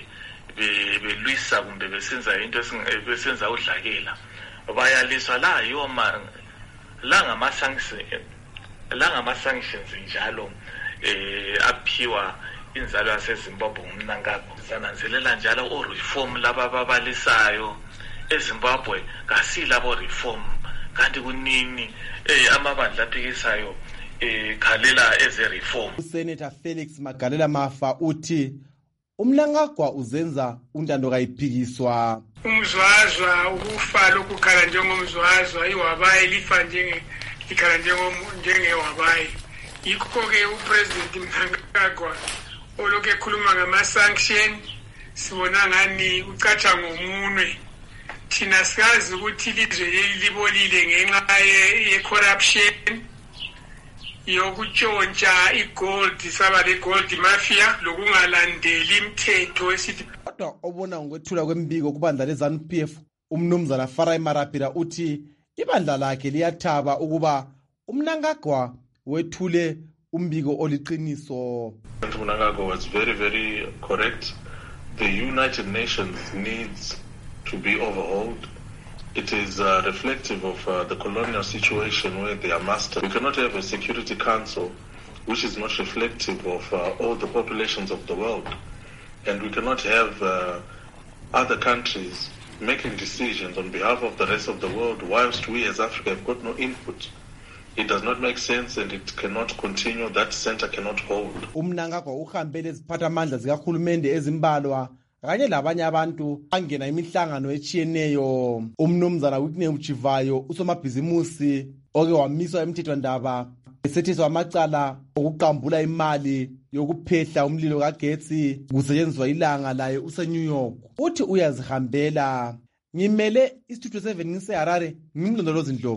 C: belwisa kumbe besenza into besenza udlakela bayaliswa la yoma la ngama-sanctions la ngama-sanctions njalo eh aphiwa inzalo yaseZimbabwe ngumnankagwa. Sananzelela njalo o-reform laba babalisayo eZimbabwe kasilabo reform kanti kunini eh amabandla aphikisayo eh khalela eze reform.
Z: uSenator Felix Magalela Mafa uthi uMnangagwa uzenza untando kayiphikiswa.
I: Umzwazwa ukufa lokukhala njengomzwazwa iwabayi lifa njenge likhala njengewabayi. Yikho ke uPresident Mnangagwa oloke ekhuluma ngama-sanction sibona ngani ucatsha ngomunwe. Thina siyazi ukuthi ilizwe leli libolile ngenxa ye-corruption yokutshontsha igold saba le-gold mafia lokungalandeli imithetho esithi.
Z: Kodwa obona ngokwethula kwembiko kubandla le-ZANU P F umnumzana Farai Marapira uthi ibandla lakhe liyathaba ukuba uMnangagwa wethule umbiko oliqiniso.
J: Mnangagwa was very very correct. The United Nations needs to be overhauled. It is uh, reflective of uh, the colonial situation where they are mastered. We cannot have a Security Council which is not reflective of uh, all the populations of the world. And we cannot have uh, other countries making decisions on behalf of the rest of the world whilst we as Africa have got no input. It does not make sense and it cannot continue. That center cannot hold.
Z: uMnangagwa uhambele iziphathamandla zikahulumende ezimbalwa kanye labanye abantu angena imihlangano etshiyeneyo. Umnumzana Whitney Mchivayo usomabhizimusi oke wamiswa emthethwandaba esethiswa amacala okuqambula imali yokuphehla umlilo kagetsi kusetshenziswa ilanga laye useNew York. Uthi uyazihambela. Ngimele istudio seven ngiseHarare ngimlondolozi Ndlovu.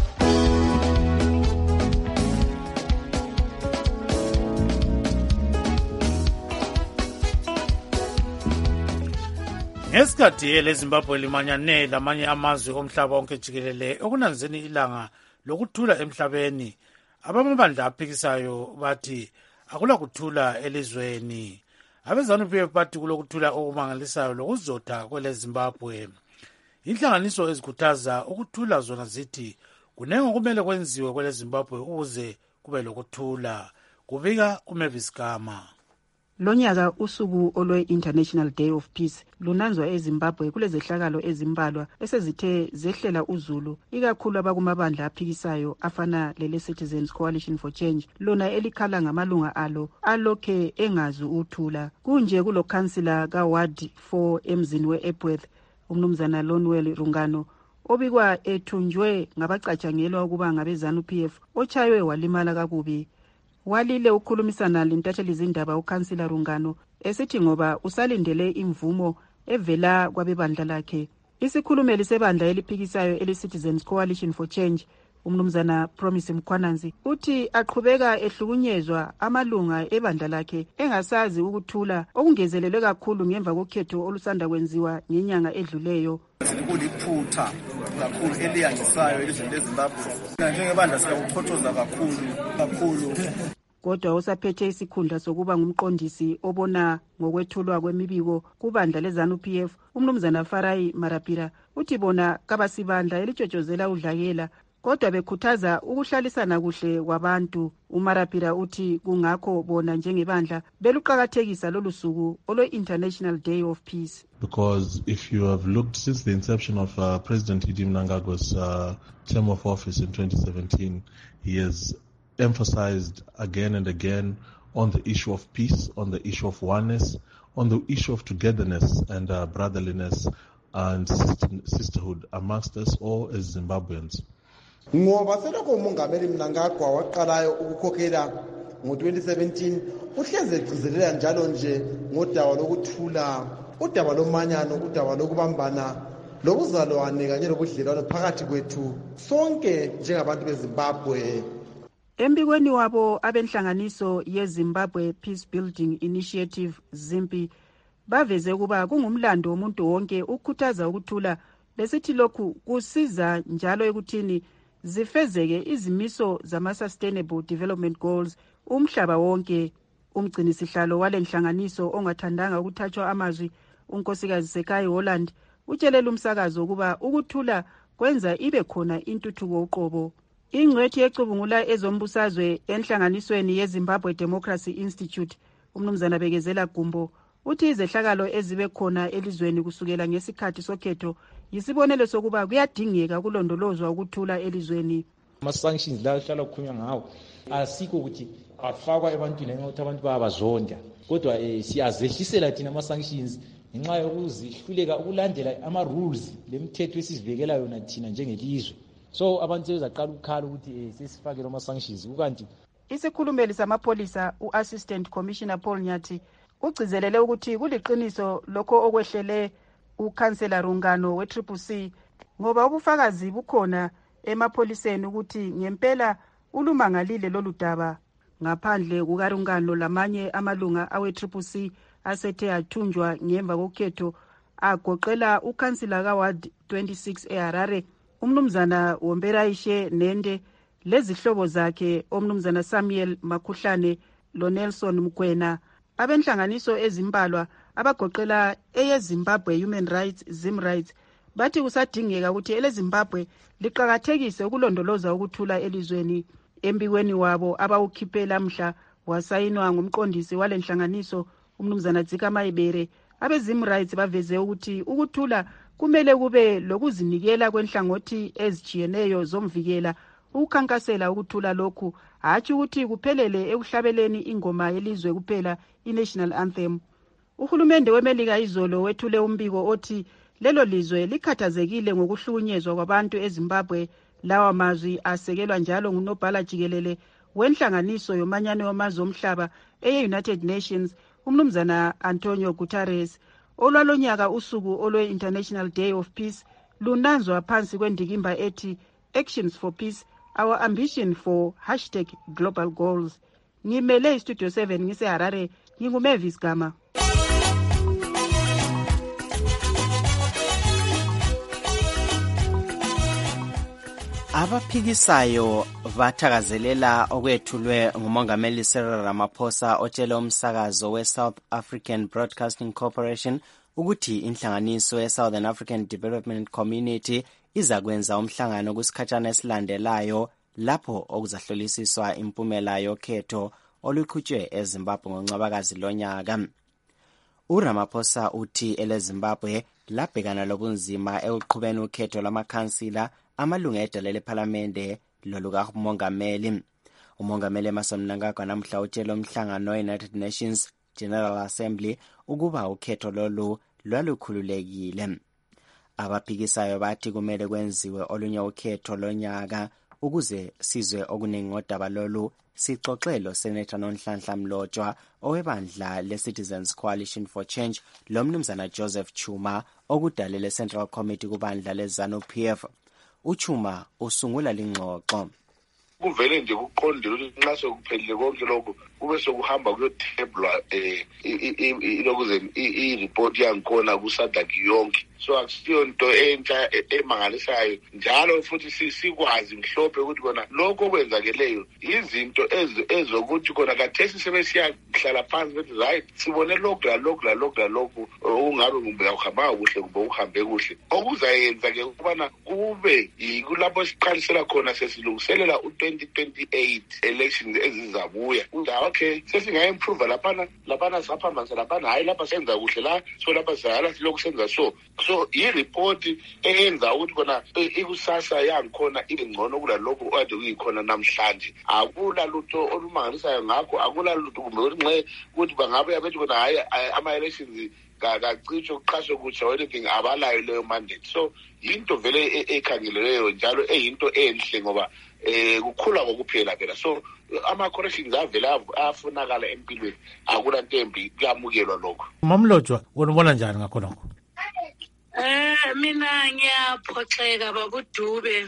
B: Ngesikhathi eleZimbabwe limanyane lamanye amazwe omhlaba wonke jikelele okunanzeni ilanga lokuthula emhlabeni, abamabandla aphikisayo bathi akula kuthula elizweni. AbeZANU P F bathi kulokuthula okumangalisayo lokuzotha kweleZimbabwe. Inhlanganiso ezikhuthaza ukuthula zona zithi kunenge okumele kwenziwe kweleZimbabwe ukuze kube lokuthula. Kubika uMavis Gama.
L: Lonyaka usuku olwe International Day of Peace lunanzwa eZimbabwe kulezehlakalo ezimbalwa esezithe zehlela uzulu, ikakhulu abakumabandla aphikisayo afana lele Citizens Coalition for Change lona elikhala ngamalunga alo alokhe engazi uthula. Kunje kulo councillor ka Ward four emzini weEpworth umnumzana Lonwell Rungano obikwa ethunjwe ngabacatshangelwa ukuba ngabeZANU P F ochaywe walimala kakubi. Walile ukukhulumisana lentatheli zindaba uKhansila Rungano esithi ngoba usalindele imvumo evela kwabebandla lakhe. Isikhulumeli sebandla eliphikisayo ele Citizens Coalition for Change umnumzana Promise Mkhwananzi uthi aqhubeka ehlukunyezwa amalunga ebandla lakhe engasazi ukuthula okungezelelwe kakhulu ngemva kokhetho olusanda kwenziwa ngenyanga edluleyo.
M: Kuliphutha kakhulu eliyangisayo elizweni leZimbabwe. Njengebandla siyakukhothoza kakhulu kakhulu.
L: Kodwa usaphethe isikhundla sokuba ngumqondisi obona ngokwethulwa kwemibiko kubandla leZANU P F umnumzana Farai Marapira uthi bona kabasibandla elitshotshozela udlakela kodwa bekhuthaza ukuhlalisana kuhle kwabantu. uMarapira uthi kungakho bona njengebandla beluqhakathekisa lolu suku olwe International Day of Peace.
J: Because if you have looked since the inception of uh, President Hidi Mnangagwa's uh, term of office in twenty seventeen, he has emphasized again and again on the issue of peace, on the issue of oneness, on the issue of togetherness and uh, brotherliness and sisterhood amongst us all as Zimbabweans.
Z: Ngoba selokho umongameli Mnangagwa waqalayo ukukhokhela ngo twenty seventeen uhleze egcizelela njalo nje ngodaba lokuthula, udaba lomanyano, udaba lokubambana lobuzalwane kanye lobudlelwano phakathi kwethu sonke njengabantu beZimbabwe.
L: Embikweni wabo abenhlanganiso yeZimbabwe Peace Building Initiative ZIMPI baveze kuba kungumlando womuntu wonke ukukhuthaza ukuthula lesithi lokhu kusiza njalo ekuthini zifezeke izimiso zama-Sustainable Development Goals umhlaba wonke. Umgcini sihlalo wale nhlanganiso ongathandanga ukuthathwa amazwi unkosikazi Sekai Holland utshelela umsakazo kuba ukuthula kwenza ibe khona intuthuko uqobo. Ingcwethi yecubungula ezombusazwe enhlanganisweni yeZimbabwe Democracy Institute umnumzana Bekezela Gumbo uthi izehlakalo ezibe khona elizweni kusukela ngesikhathi sokhetho yisibonelo sokuba kuyadingeka kulondolozwa ukuthula elizweni.
K: Ama-sanctions la hlala kukhulunywa ngawo asikho ukuthi afakwa ebantwini ngenxa yokuthi abantu bayabazonda, kodwa um siyazehlisela thina ama-sanctions ngenxa yokuzihluleka ukulandela ama-rules lemithetho esizibekela yona thina njengelizwe. So abantu sebezaqala ukukhala ukuthi um sesifakele ama-sanctions kukanti
L: isikhulumeli samapholisa u-Assistant Commissioner Paul Nyathi ugcizelele ukuthi kuliqiniso lokho okwehlele ukhansela Rungano we-Triple C ngoba ubufakazi bukhona emapholiseni ukuthi ngempela ulumangalile lolu daba. Ngaphandle kukaRungano lamanye amalunga awe-Triple C asethe athunjwa ngemva kokhetho agoqela ukhansela kaWard twenty-six eHarare umnumzana Womberaishe Nende lezihlobo zakhe omnumzana Samuel Makhuhlane loNelson Mkwena. Abenhlanganiso ezimbalwa abagoqela eyeZimbabwe Human Rights ZimRights bathi kusadingeka ukuthi eleZimbabwe liqhakathekise ukulondoloza ukuthula elizweni. Embikweni wabo abawukhiphela mhla wasayinwa ngumqondisi walenhlanganiso umnumzana Dzika Mayibere abeZimRights baveze ukuthi ukuthula kumele kube lokuzinikela kwenhlangothi ezijiyeneyo zomvikela ukukhankasela ukuthula lokhu hatshi ukuthi kuphelele ekuhlabeleni ingoma yelizwe kuphela i-National Anthem. Uhulumende weMelika izolo wethule umbiko othi lelo lizwe likhathazekile ngokuhlukunyezwa kwabantu eZimbabwe. Lawa mazwi asekelwa njalo ngunobhala jikelele wenhlanganiso yomanyano wamazwe omhlaba eye-United Nations umnumzana Antonio Guterres. Olwalonyaka usuku olwe-International Day of Peace lunanzwa phansi kwendikimba ethi Actions for Peace, Our Ambition for hashtag Global Goals. Ngimele iStudio seven ngiseHarare, nginguMavis Gama.
X: Abaphikisayo bathakazelela okwethulwe ngumongameli Cyril Ramaphosa otshele umsakazo we-South African Broadcasting Corporation ukuthi inhlanganiso ye-Southern African Development Community izakwenza umhlangano kusikhatshana esilandelayo lapho okuzahlolisiswa impumela yokhetho oluqhutshwe eZimbabwe ngoNcwabakazi lonyaka. uRamaphosa uthi eleZimbabwe labhekana lobunzima ekuqhubeni ukhetho lamakhansila amalunga edala lephalamende lolukamongameli. Umongameli Emmerson Mnangagwa namhla utshele umhlangano we-United Nations General Assembly ukuba ukhetho lolu lwalukhululekile. Abaphikisayo bathi kumele kwenziwe olunye ukhetho lonyaka ukuze sizwe okuningi ngodaba lolu. Sixoxelo Senator Nonhlanhla Mlotshwa owebandla le-Citizens Coalition for Change lomnumzana Joseph Chuma okudalele Central Committee kubandla le-ZANU-P F. uChuma usungula lingxoxo.
N: Kuvele nje kuqondile ukuthi nxa sekuphelile konke lokho kube sokuhamba kuyothebulwa eh ilokuze i-report yangikhona kusadaki yonke. So akusiyo into entsha emangalisayo njalo futhi sikwazi mhlophe ukuthi kona lokho kwenzakeleyo izinto ezokuthi kona kathesi sebesiyahlala phansi bethi right sibone lokho la lokho la lokho la lokho ungabe kumbe akuhamba kuhle kumbe uhambe kuhle okuzayenza ke ukubana kube kulapho siqalisela khona sesilungiselela u-twenty twenty-eight elections ezizabuya. Okay, sesinga-improve laphana laphana saphambanisa laphana hayi lapha senza kuhle la so lapha sihala silokhu senza so so i-report eyenza ukuthi kona ikusasa yangikhona ibe ngcono kulalokho okade kuyikhona namhlanje. Akula lutho olumangalisayo ngakho, akula lutho kumbe ngenxa ukuthi bangabe abethi kona hayi ama-elections kacitsho kuqashwe kutsha anything abalayo leyo mandate. So yinto vele ekhangeleleyo njalo eyinto enhle ngoba eh kukhula kokuphela phela. So ama corrections avela afunakala empilweni akula ntembi kuyamukelwa lokho.
B: Mamlotshwa ubona njani ngakho lokho?
O: Eh mina ngiyaphoxeka babudube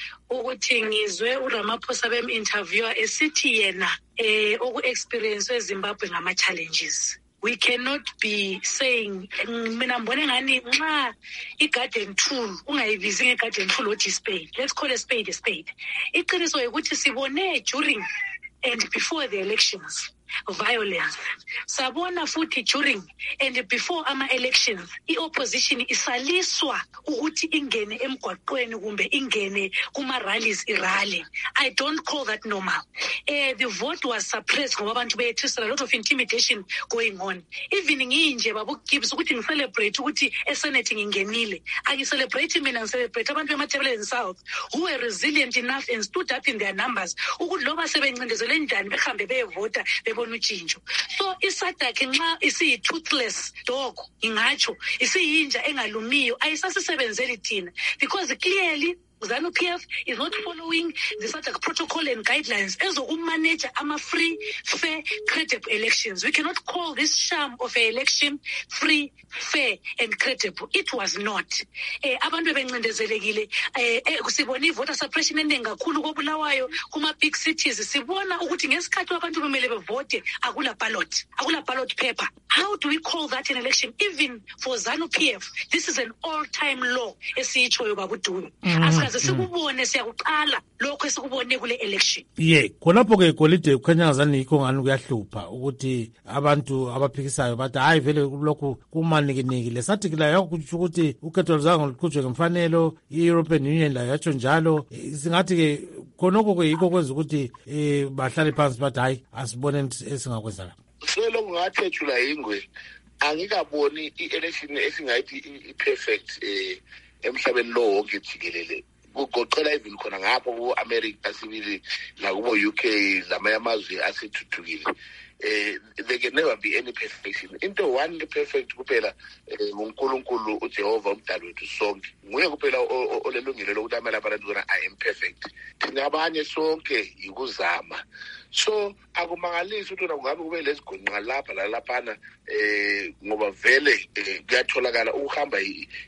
O: ukuthi ngizwe uRamaphosa bem-interviewer esithi yena eh oku-experience eZimbabwe ngama-challenges. We cannot be saying mina mbone ngani nxa i-garden tool ungayibizi nge-garden tool othi spade. Let's call a spade a spade. Iqiniso ukuthi sibone during and before the elections violence. Sabona futhi during and before ama-elections i-opposition isaliswa ukuthi ingene emgwaqweni kumbe ingene kuma-rallies irally. I don't call that normal. Uh, the vote was suppressed ngoba abantu beyethisela a lot of intimidation going on. Even nginje babu Gibbs ukuthi ngicelebrate ukuthi eSenate ngingenile. Angicelebrate mina ngicelebrate abantu bemaThebeleni South who were resilient enough and stood up in their numbers ukuthi loba sebencindezele njani behambe beyevota bebona utshintsho. So iSADC nxa isi toothless dog ingatsho isiyinja engalumiyo ayisasisebenzeli thina because clearly ZANU-P F is not following the SADC protocol and guidelines ezokumanage ama-free, fair, credible elections. We cannot call this sham of an election free, fair, and credible. It was not. Eh, abantu bencindezelekile eh sibona voter suppression eningi kakhulu kobulawayo kuma-big cities. Sibona ukuthi ngesikhathi abantu kumele bevote akula ballot, akula ballot paper. How do we call that an election? Even for ZANU-P F, this is an all-time law esiyitshoyo babudulo. Asikaze sikubone siyakuqala lokho esikubone kule election.
B: Ye, khonapho ke golide kukhanya ngazani yikho ngani kuyahlupha ukuthi abantu abaphikisayo bathi hayi vele lokho kumanikinikile. Sathi kila yakuthi ukuthi ukhetho luzange luqhutshwe ngemfanelo, i-European Union la yatsho njalo. Singathi ke khonoko ke yikho kwenza ukuthi eh bahlale phansi bathi hayi asibone esingakwenza la.
N: Selo kungathethula ingwe angikaboni i-election esingayithi i-perfect eh emhlabeni lo wonke jikelele. Kugoqela even khona ngapho ku-America sibili nakubo-U K lamanye amazwe asethuthukile. Eh, there can never be any perfection. Into one perfect kuphela uNkulunkulu uJehova umdali wethu sonke. Nguye kuphela olelungile lokuthi amele abantu bona I am perfect. Thina abanye sonke yikuzama. So akumangalisi ukuthi kungabe kube lesigonqa lapha la laphana eh ngoba vele kuyatholakala ukuhamba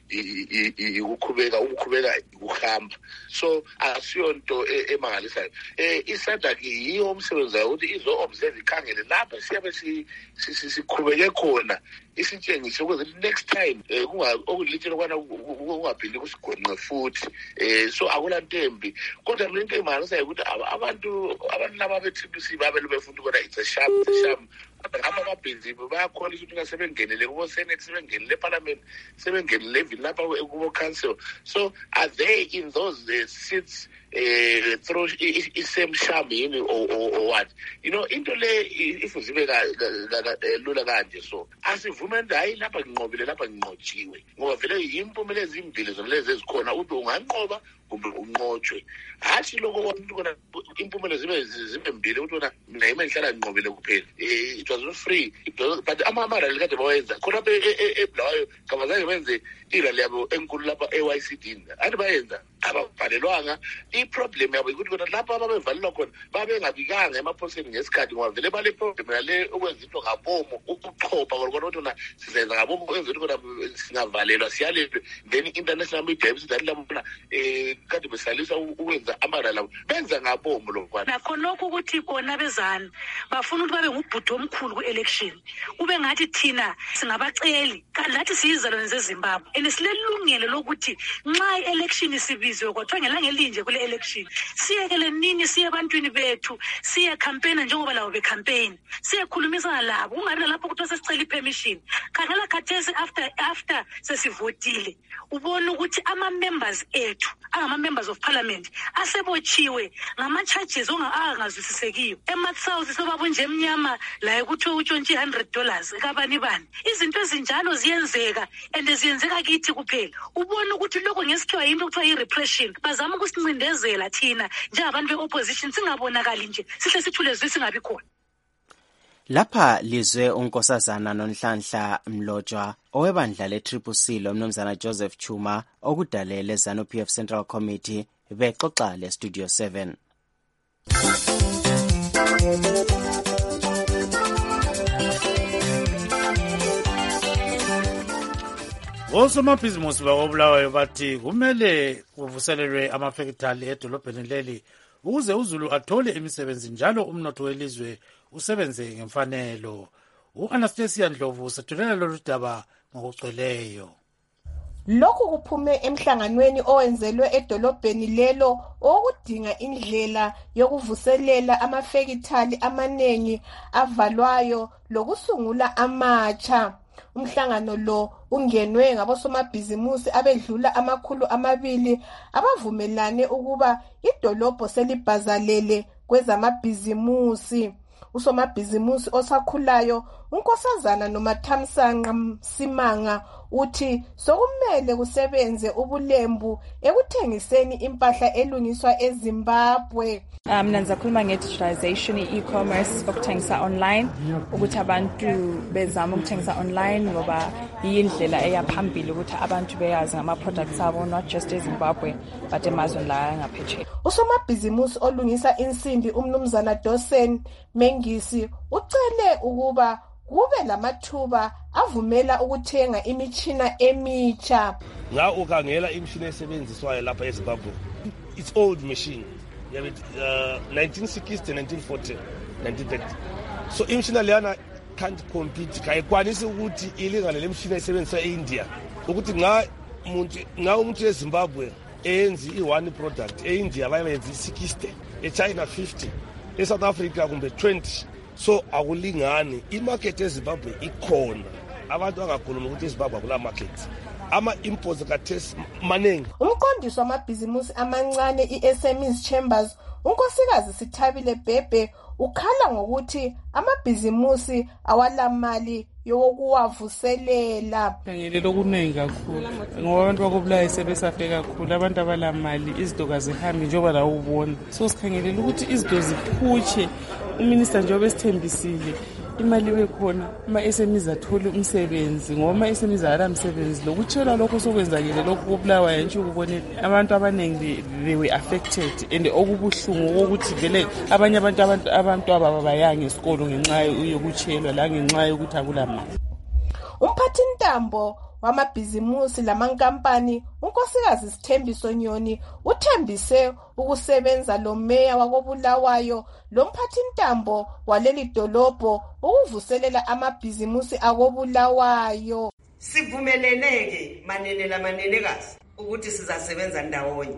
N: ukukhubeka ukukhubeka ukuhamba. So asiyonto emangalisayo. Eh iSADC yiyo umsebenzi ukuthi izo observe ikhangele lapha siyabe sikhubeke khona isitshengise ukuthi next time kunga okulitshela kwana kungaphindi kusigonqe futhi. Eh so akulantembi kodwa into emangalisayo ukuthi abantu abantu laba bethi sibabe lubefunda ukuthi it's a sham it's a sham ngapha ababhizi bayakhona ukuthi ngasebengenele kubo Senate sebengenele eParliament sebengenele even lapha kubo council. So are they in those uh, seats uh, through isame sham yini or, or, or what? You know into le ifuzibe lula kanje. So asivume ndayi lapha nginqobile lapha nginqotshiwe ngoba vele impumela ezimbili zonalezi ezikhona uthi unganqoba kumbe unqotshwe. Hathi lokho kwabantu kona impumela zibe zibe mbili uthi wona mina yimi ngihlala nginqobile kuphela. Eh it was not free but ama-rally kade bawenza khona ebulawayo kabazange benze irally yabo enkulu lapha e-Y C D anti bayenza ababhalelwanga. I-problem yabo ukuthi kona lapha ababevalelwa khona babengabikanga emapholiseni ngesikhathi ngoba vele bale problem yale okwenza into ngabomo ukuchopha kodwa ukuthi wona sizenza ngabomo okwenza ukuthi kona singavalelwa siyalelwe then international media ibithi labona eh kade besalisa ukwenza ama-rally benza ngabomo lokho
O: nakho lokho ukuthi bona bezana bafuna ukuthi babe ngubhuti omkhulu ku-election kube ngathi thina singabaceli lathi siyizalwane zeZimbabwe and silelungelo lokuthi nxa i-election isibizwe kodwa ngelangelinje kule election siyekele nini siye ebantwini bethu siye campaign njengoba labo becampaign siye khulumisana labo ungabi lapho ukuthi sesicela i-permission khangela khathesi after after sesivotile ubona ukuthi ama-members ethu angama-members of parliament asebotshiwe ngama-charges angazwisisekiyo ema-south sobabo nje emnyama la kuthiwe utshontshe one hundred dollars kabani bani. Izinto ezinjalo ziyenzeka and ziyenzeka kithi kuphela. Ubona ukuthi lokho ngesikhiwa yinto kuthiwa yi-repression bazama ukusincindezela thina njengabantu be-opposition singabonakali nje sihle sithule zwi singabi khona.
X: Lapha lizwe unkosazana Nonhlanhla Mlotshwa owebandla le-Triple C lo mnumzana Joseph Chuma okudalele ZANU-P F Central Committee bexoxa le Studio seven.
B: Osomabhizimusi bakobulawayo bathi kumele kuvuselelwe amafekithali edolobheni leli ukuze uZulu athole imisebenzi njalo umnotho welizwe usebenze ngemfanelo. U-Anastasia Ndlovu sethulela lolu daba ngokugcweleyo.
P: Lokhu kuphume emhlanganweni owenzelwe edolobheni lelo okudinga indlela yokuvuselela amafekithali amanengi avalwayo lokusungula amatsha. Umhlangano lo ungenwe ngabosomabhizimusi abedlula amakhulu amabili abavumelane ukuba idolobho selibhazalele kwezamabhizimusi. Usomabhizimusi osakhulayo unkosazana nomathamsanqa Simanga uthi sokumele kusebenze ubulembu ekuthengiseni impahla elungiswa eZimbabwe.
Q: Um, mina ngizakhuluma nge-digitalization, i-e-commerce, okuthengisa online, ukuthi abantu bezama ukuthengisa online ngoba yindlela eyaphambili ukuthi abantu beyazi ngama-products abo, not just eZimbabwe but emazweni la ngaphetsheya.
P: Usomabhizimusi olungisa insimbi umnumzana Dosen Mengisi ucele ukuba kube lamathuba avumela ukuthenga imitshina emitsha.
R: Nga ukhangela imishini esebenziswayo lapha eZimbabwe, it's old machine. Yeah, uh, nineteen sixty, nineteen forty, nineteen thirty. So imishina leyana can't compete. Kayikwanisi ukuthi ilingane lemishina esebenziswa eIndia. Ukuthi nga umuntu nga umuntu eZimbabwe enzi i-one product, eIndia bayenzi sixty, eChina fifty, eSouth Africa kumbe twenty. So akulingani. I-market eZimbabwe ikhona. Abantu bangakhuluma ukuthi eZimbabwe akula market. Ama imports kathesi manengi.
P: Umqondisi wamabhizimusi amancane i-S M Es Chambers unkosikazi Sithabile Bhebhe ukhala ngokuthi amabhizimusi awalamali yokuwavuselela.
S: Ngeke lokuningi kakhulu ngoba abantu bakobulayo sebesafe kakhulu, abantu abalamali izinto kazihambi njengoba la ubona. So sikhangelela ukuthi izinto ziphutshe, uminister njengoba esithembisile imali bekhona ama-S M Es athole umsebenzi ngoba ama-S M Es alamsebenzi. Lokutshela lokho sokwenzakile lokho kobulawayo nje ukubona abantu abaningi they were affected and okubuhlungu ukuthi vele abanye abantu abantu abantu ababayanga esikolo ngenxa yokutshelwa la ngenxa yokuthi akulamali.
P: Umphathi ntambo wamabhizimusi lamankampani unkosikazi Sithembiso Nyoni uthembise ukusebenza lo meya wakobulawayo lo mphathi ntambo waleli dolobho ukuvuselela amabhizimusi akobulawayo.
T: Sivumeleneke manenela manenekazi ukuthi sizasebenza ndawonye.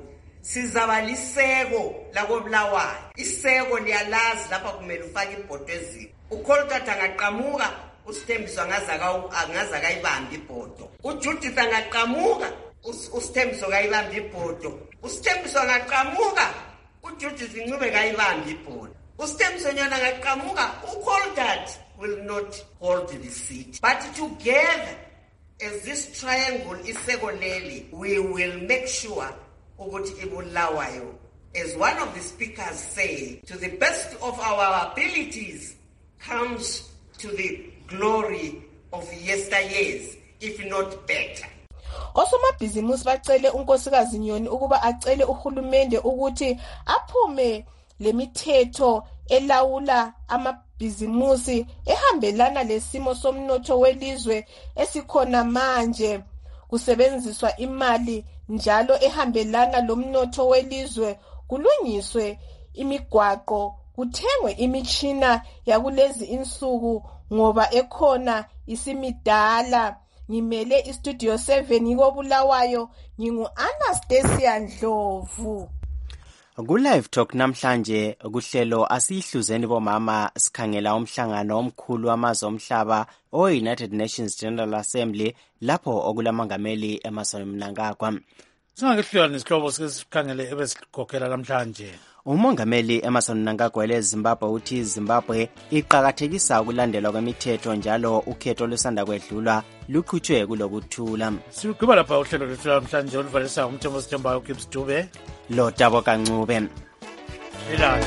T: Sizabaliseko lakobulawayo. Iseko liyalazi lapha kumele ufake ibhodo eziko. Ukholtata ngaqhamuka uSithembiso angaza angaza kayibamba ibhodo. uJudith angaqhamuka uSithembiso kayibamba ibhodo. uSithembiso angaqhamuka uJudith incube kayibamba ibhodo. uSithembiso Nyoni angaqhamuka uColdat will not hold the seat. But together as this triangle iseko leli, we will make sure ukuthi ibulawayo, as one of the speakers say, to the best of our abilities comes to the glory of yesteryears, if not better.
P: Osomabhizimusi bacele unkosikazi Nyoni ukuba acele uhulumende ukuthi aphume lemithetho elawula amabhizimusi ehambelana lesimo somnotho welizwe esikhona manje, kusebenziswa imali njalo ehambelana lomnotho welizwe, kulungiswe imigwaqo, kuthengwe imitshina yakulezi insuku ngoba ekhona isimidala. Ngimele istudio seven ngikobulawayo, ngingu Anastasia Ndlovu.
X: Ku-Live Talk namhlanje kuhlelo asihluzeni bomama sikhangela umhlangano omkhulu wamazwe omhlaba o-United Nations General Assembly lapho okulamangameli Emmerson Mnangagwa.
B: Singakehlula nesihlobo sesikhangele ebesikhokhela namhlanje.
X: Umongameli Emmerson Mnangagwa leZimbabwe uthi Zimbabwe iqhakathekisa ukulandelwa kwemithetho njalo ukhetho lusanda kwedlulwa luqhutshwe kulokuthula.
B: Sigqiba lapha uhlelo lwethu namhlanje oluvalisa umthembu sithembayo uKips Dube
X: lo Dabo Kancube.
B: Ilanga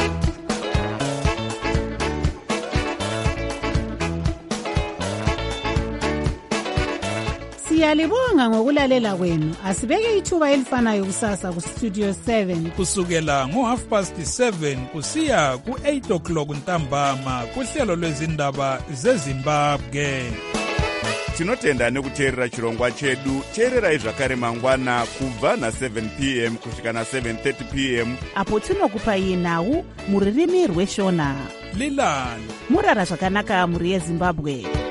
W: Siyalibonga ngokulalela kwenu. Asibeke ithuba elifanayo kusasa ku Studio seven
U: kusukela ngo half past seven kusiya ku eight o'clock ntambama kuhlelo lwezindaba zeZimbabwe.
A: tinotenda nekuteerera chirongwa chedu. Teererai zvakare mangwana kubva na seven p m kusvika na seven thirty p m
W: apo tinokupai nhau mururimi rweshona.
U: Lilan
W: murara zvakanaka muri yeZimbabwe.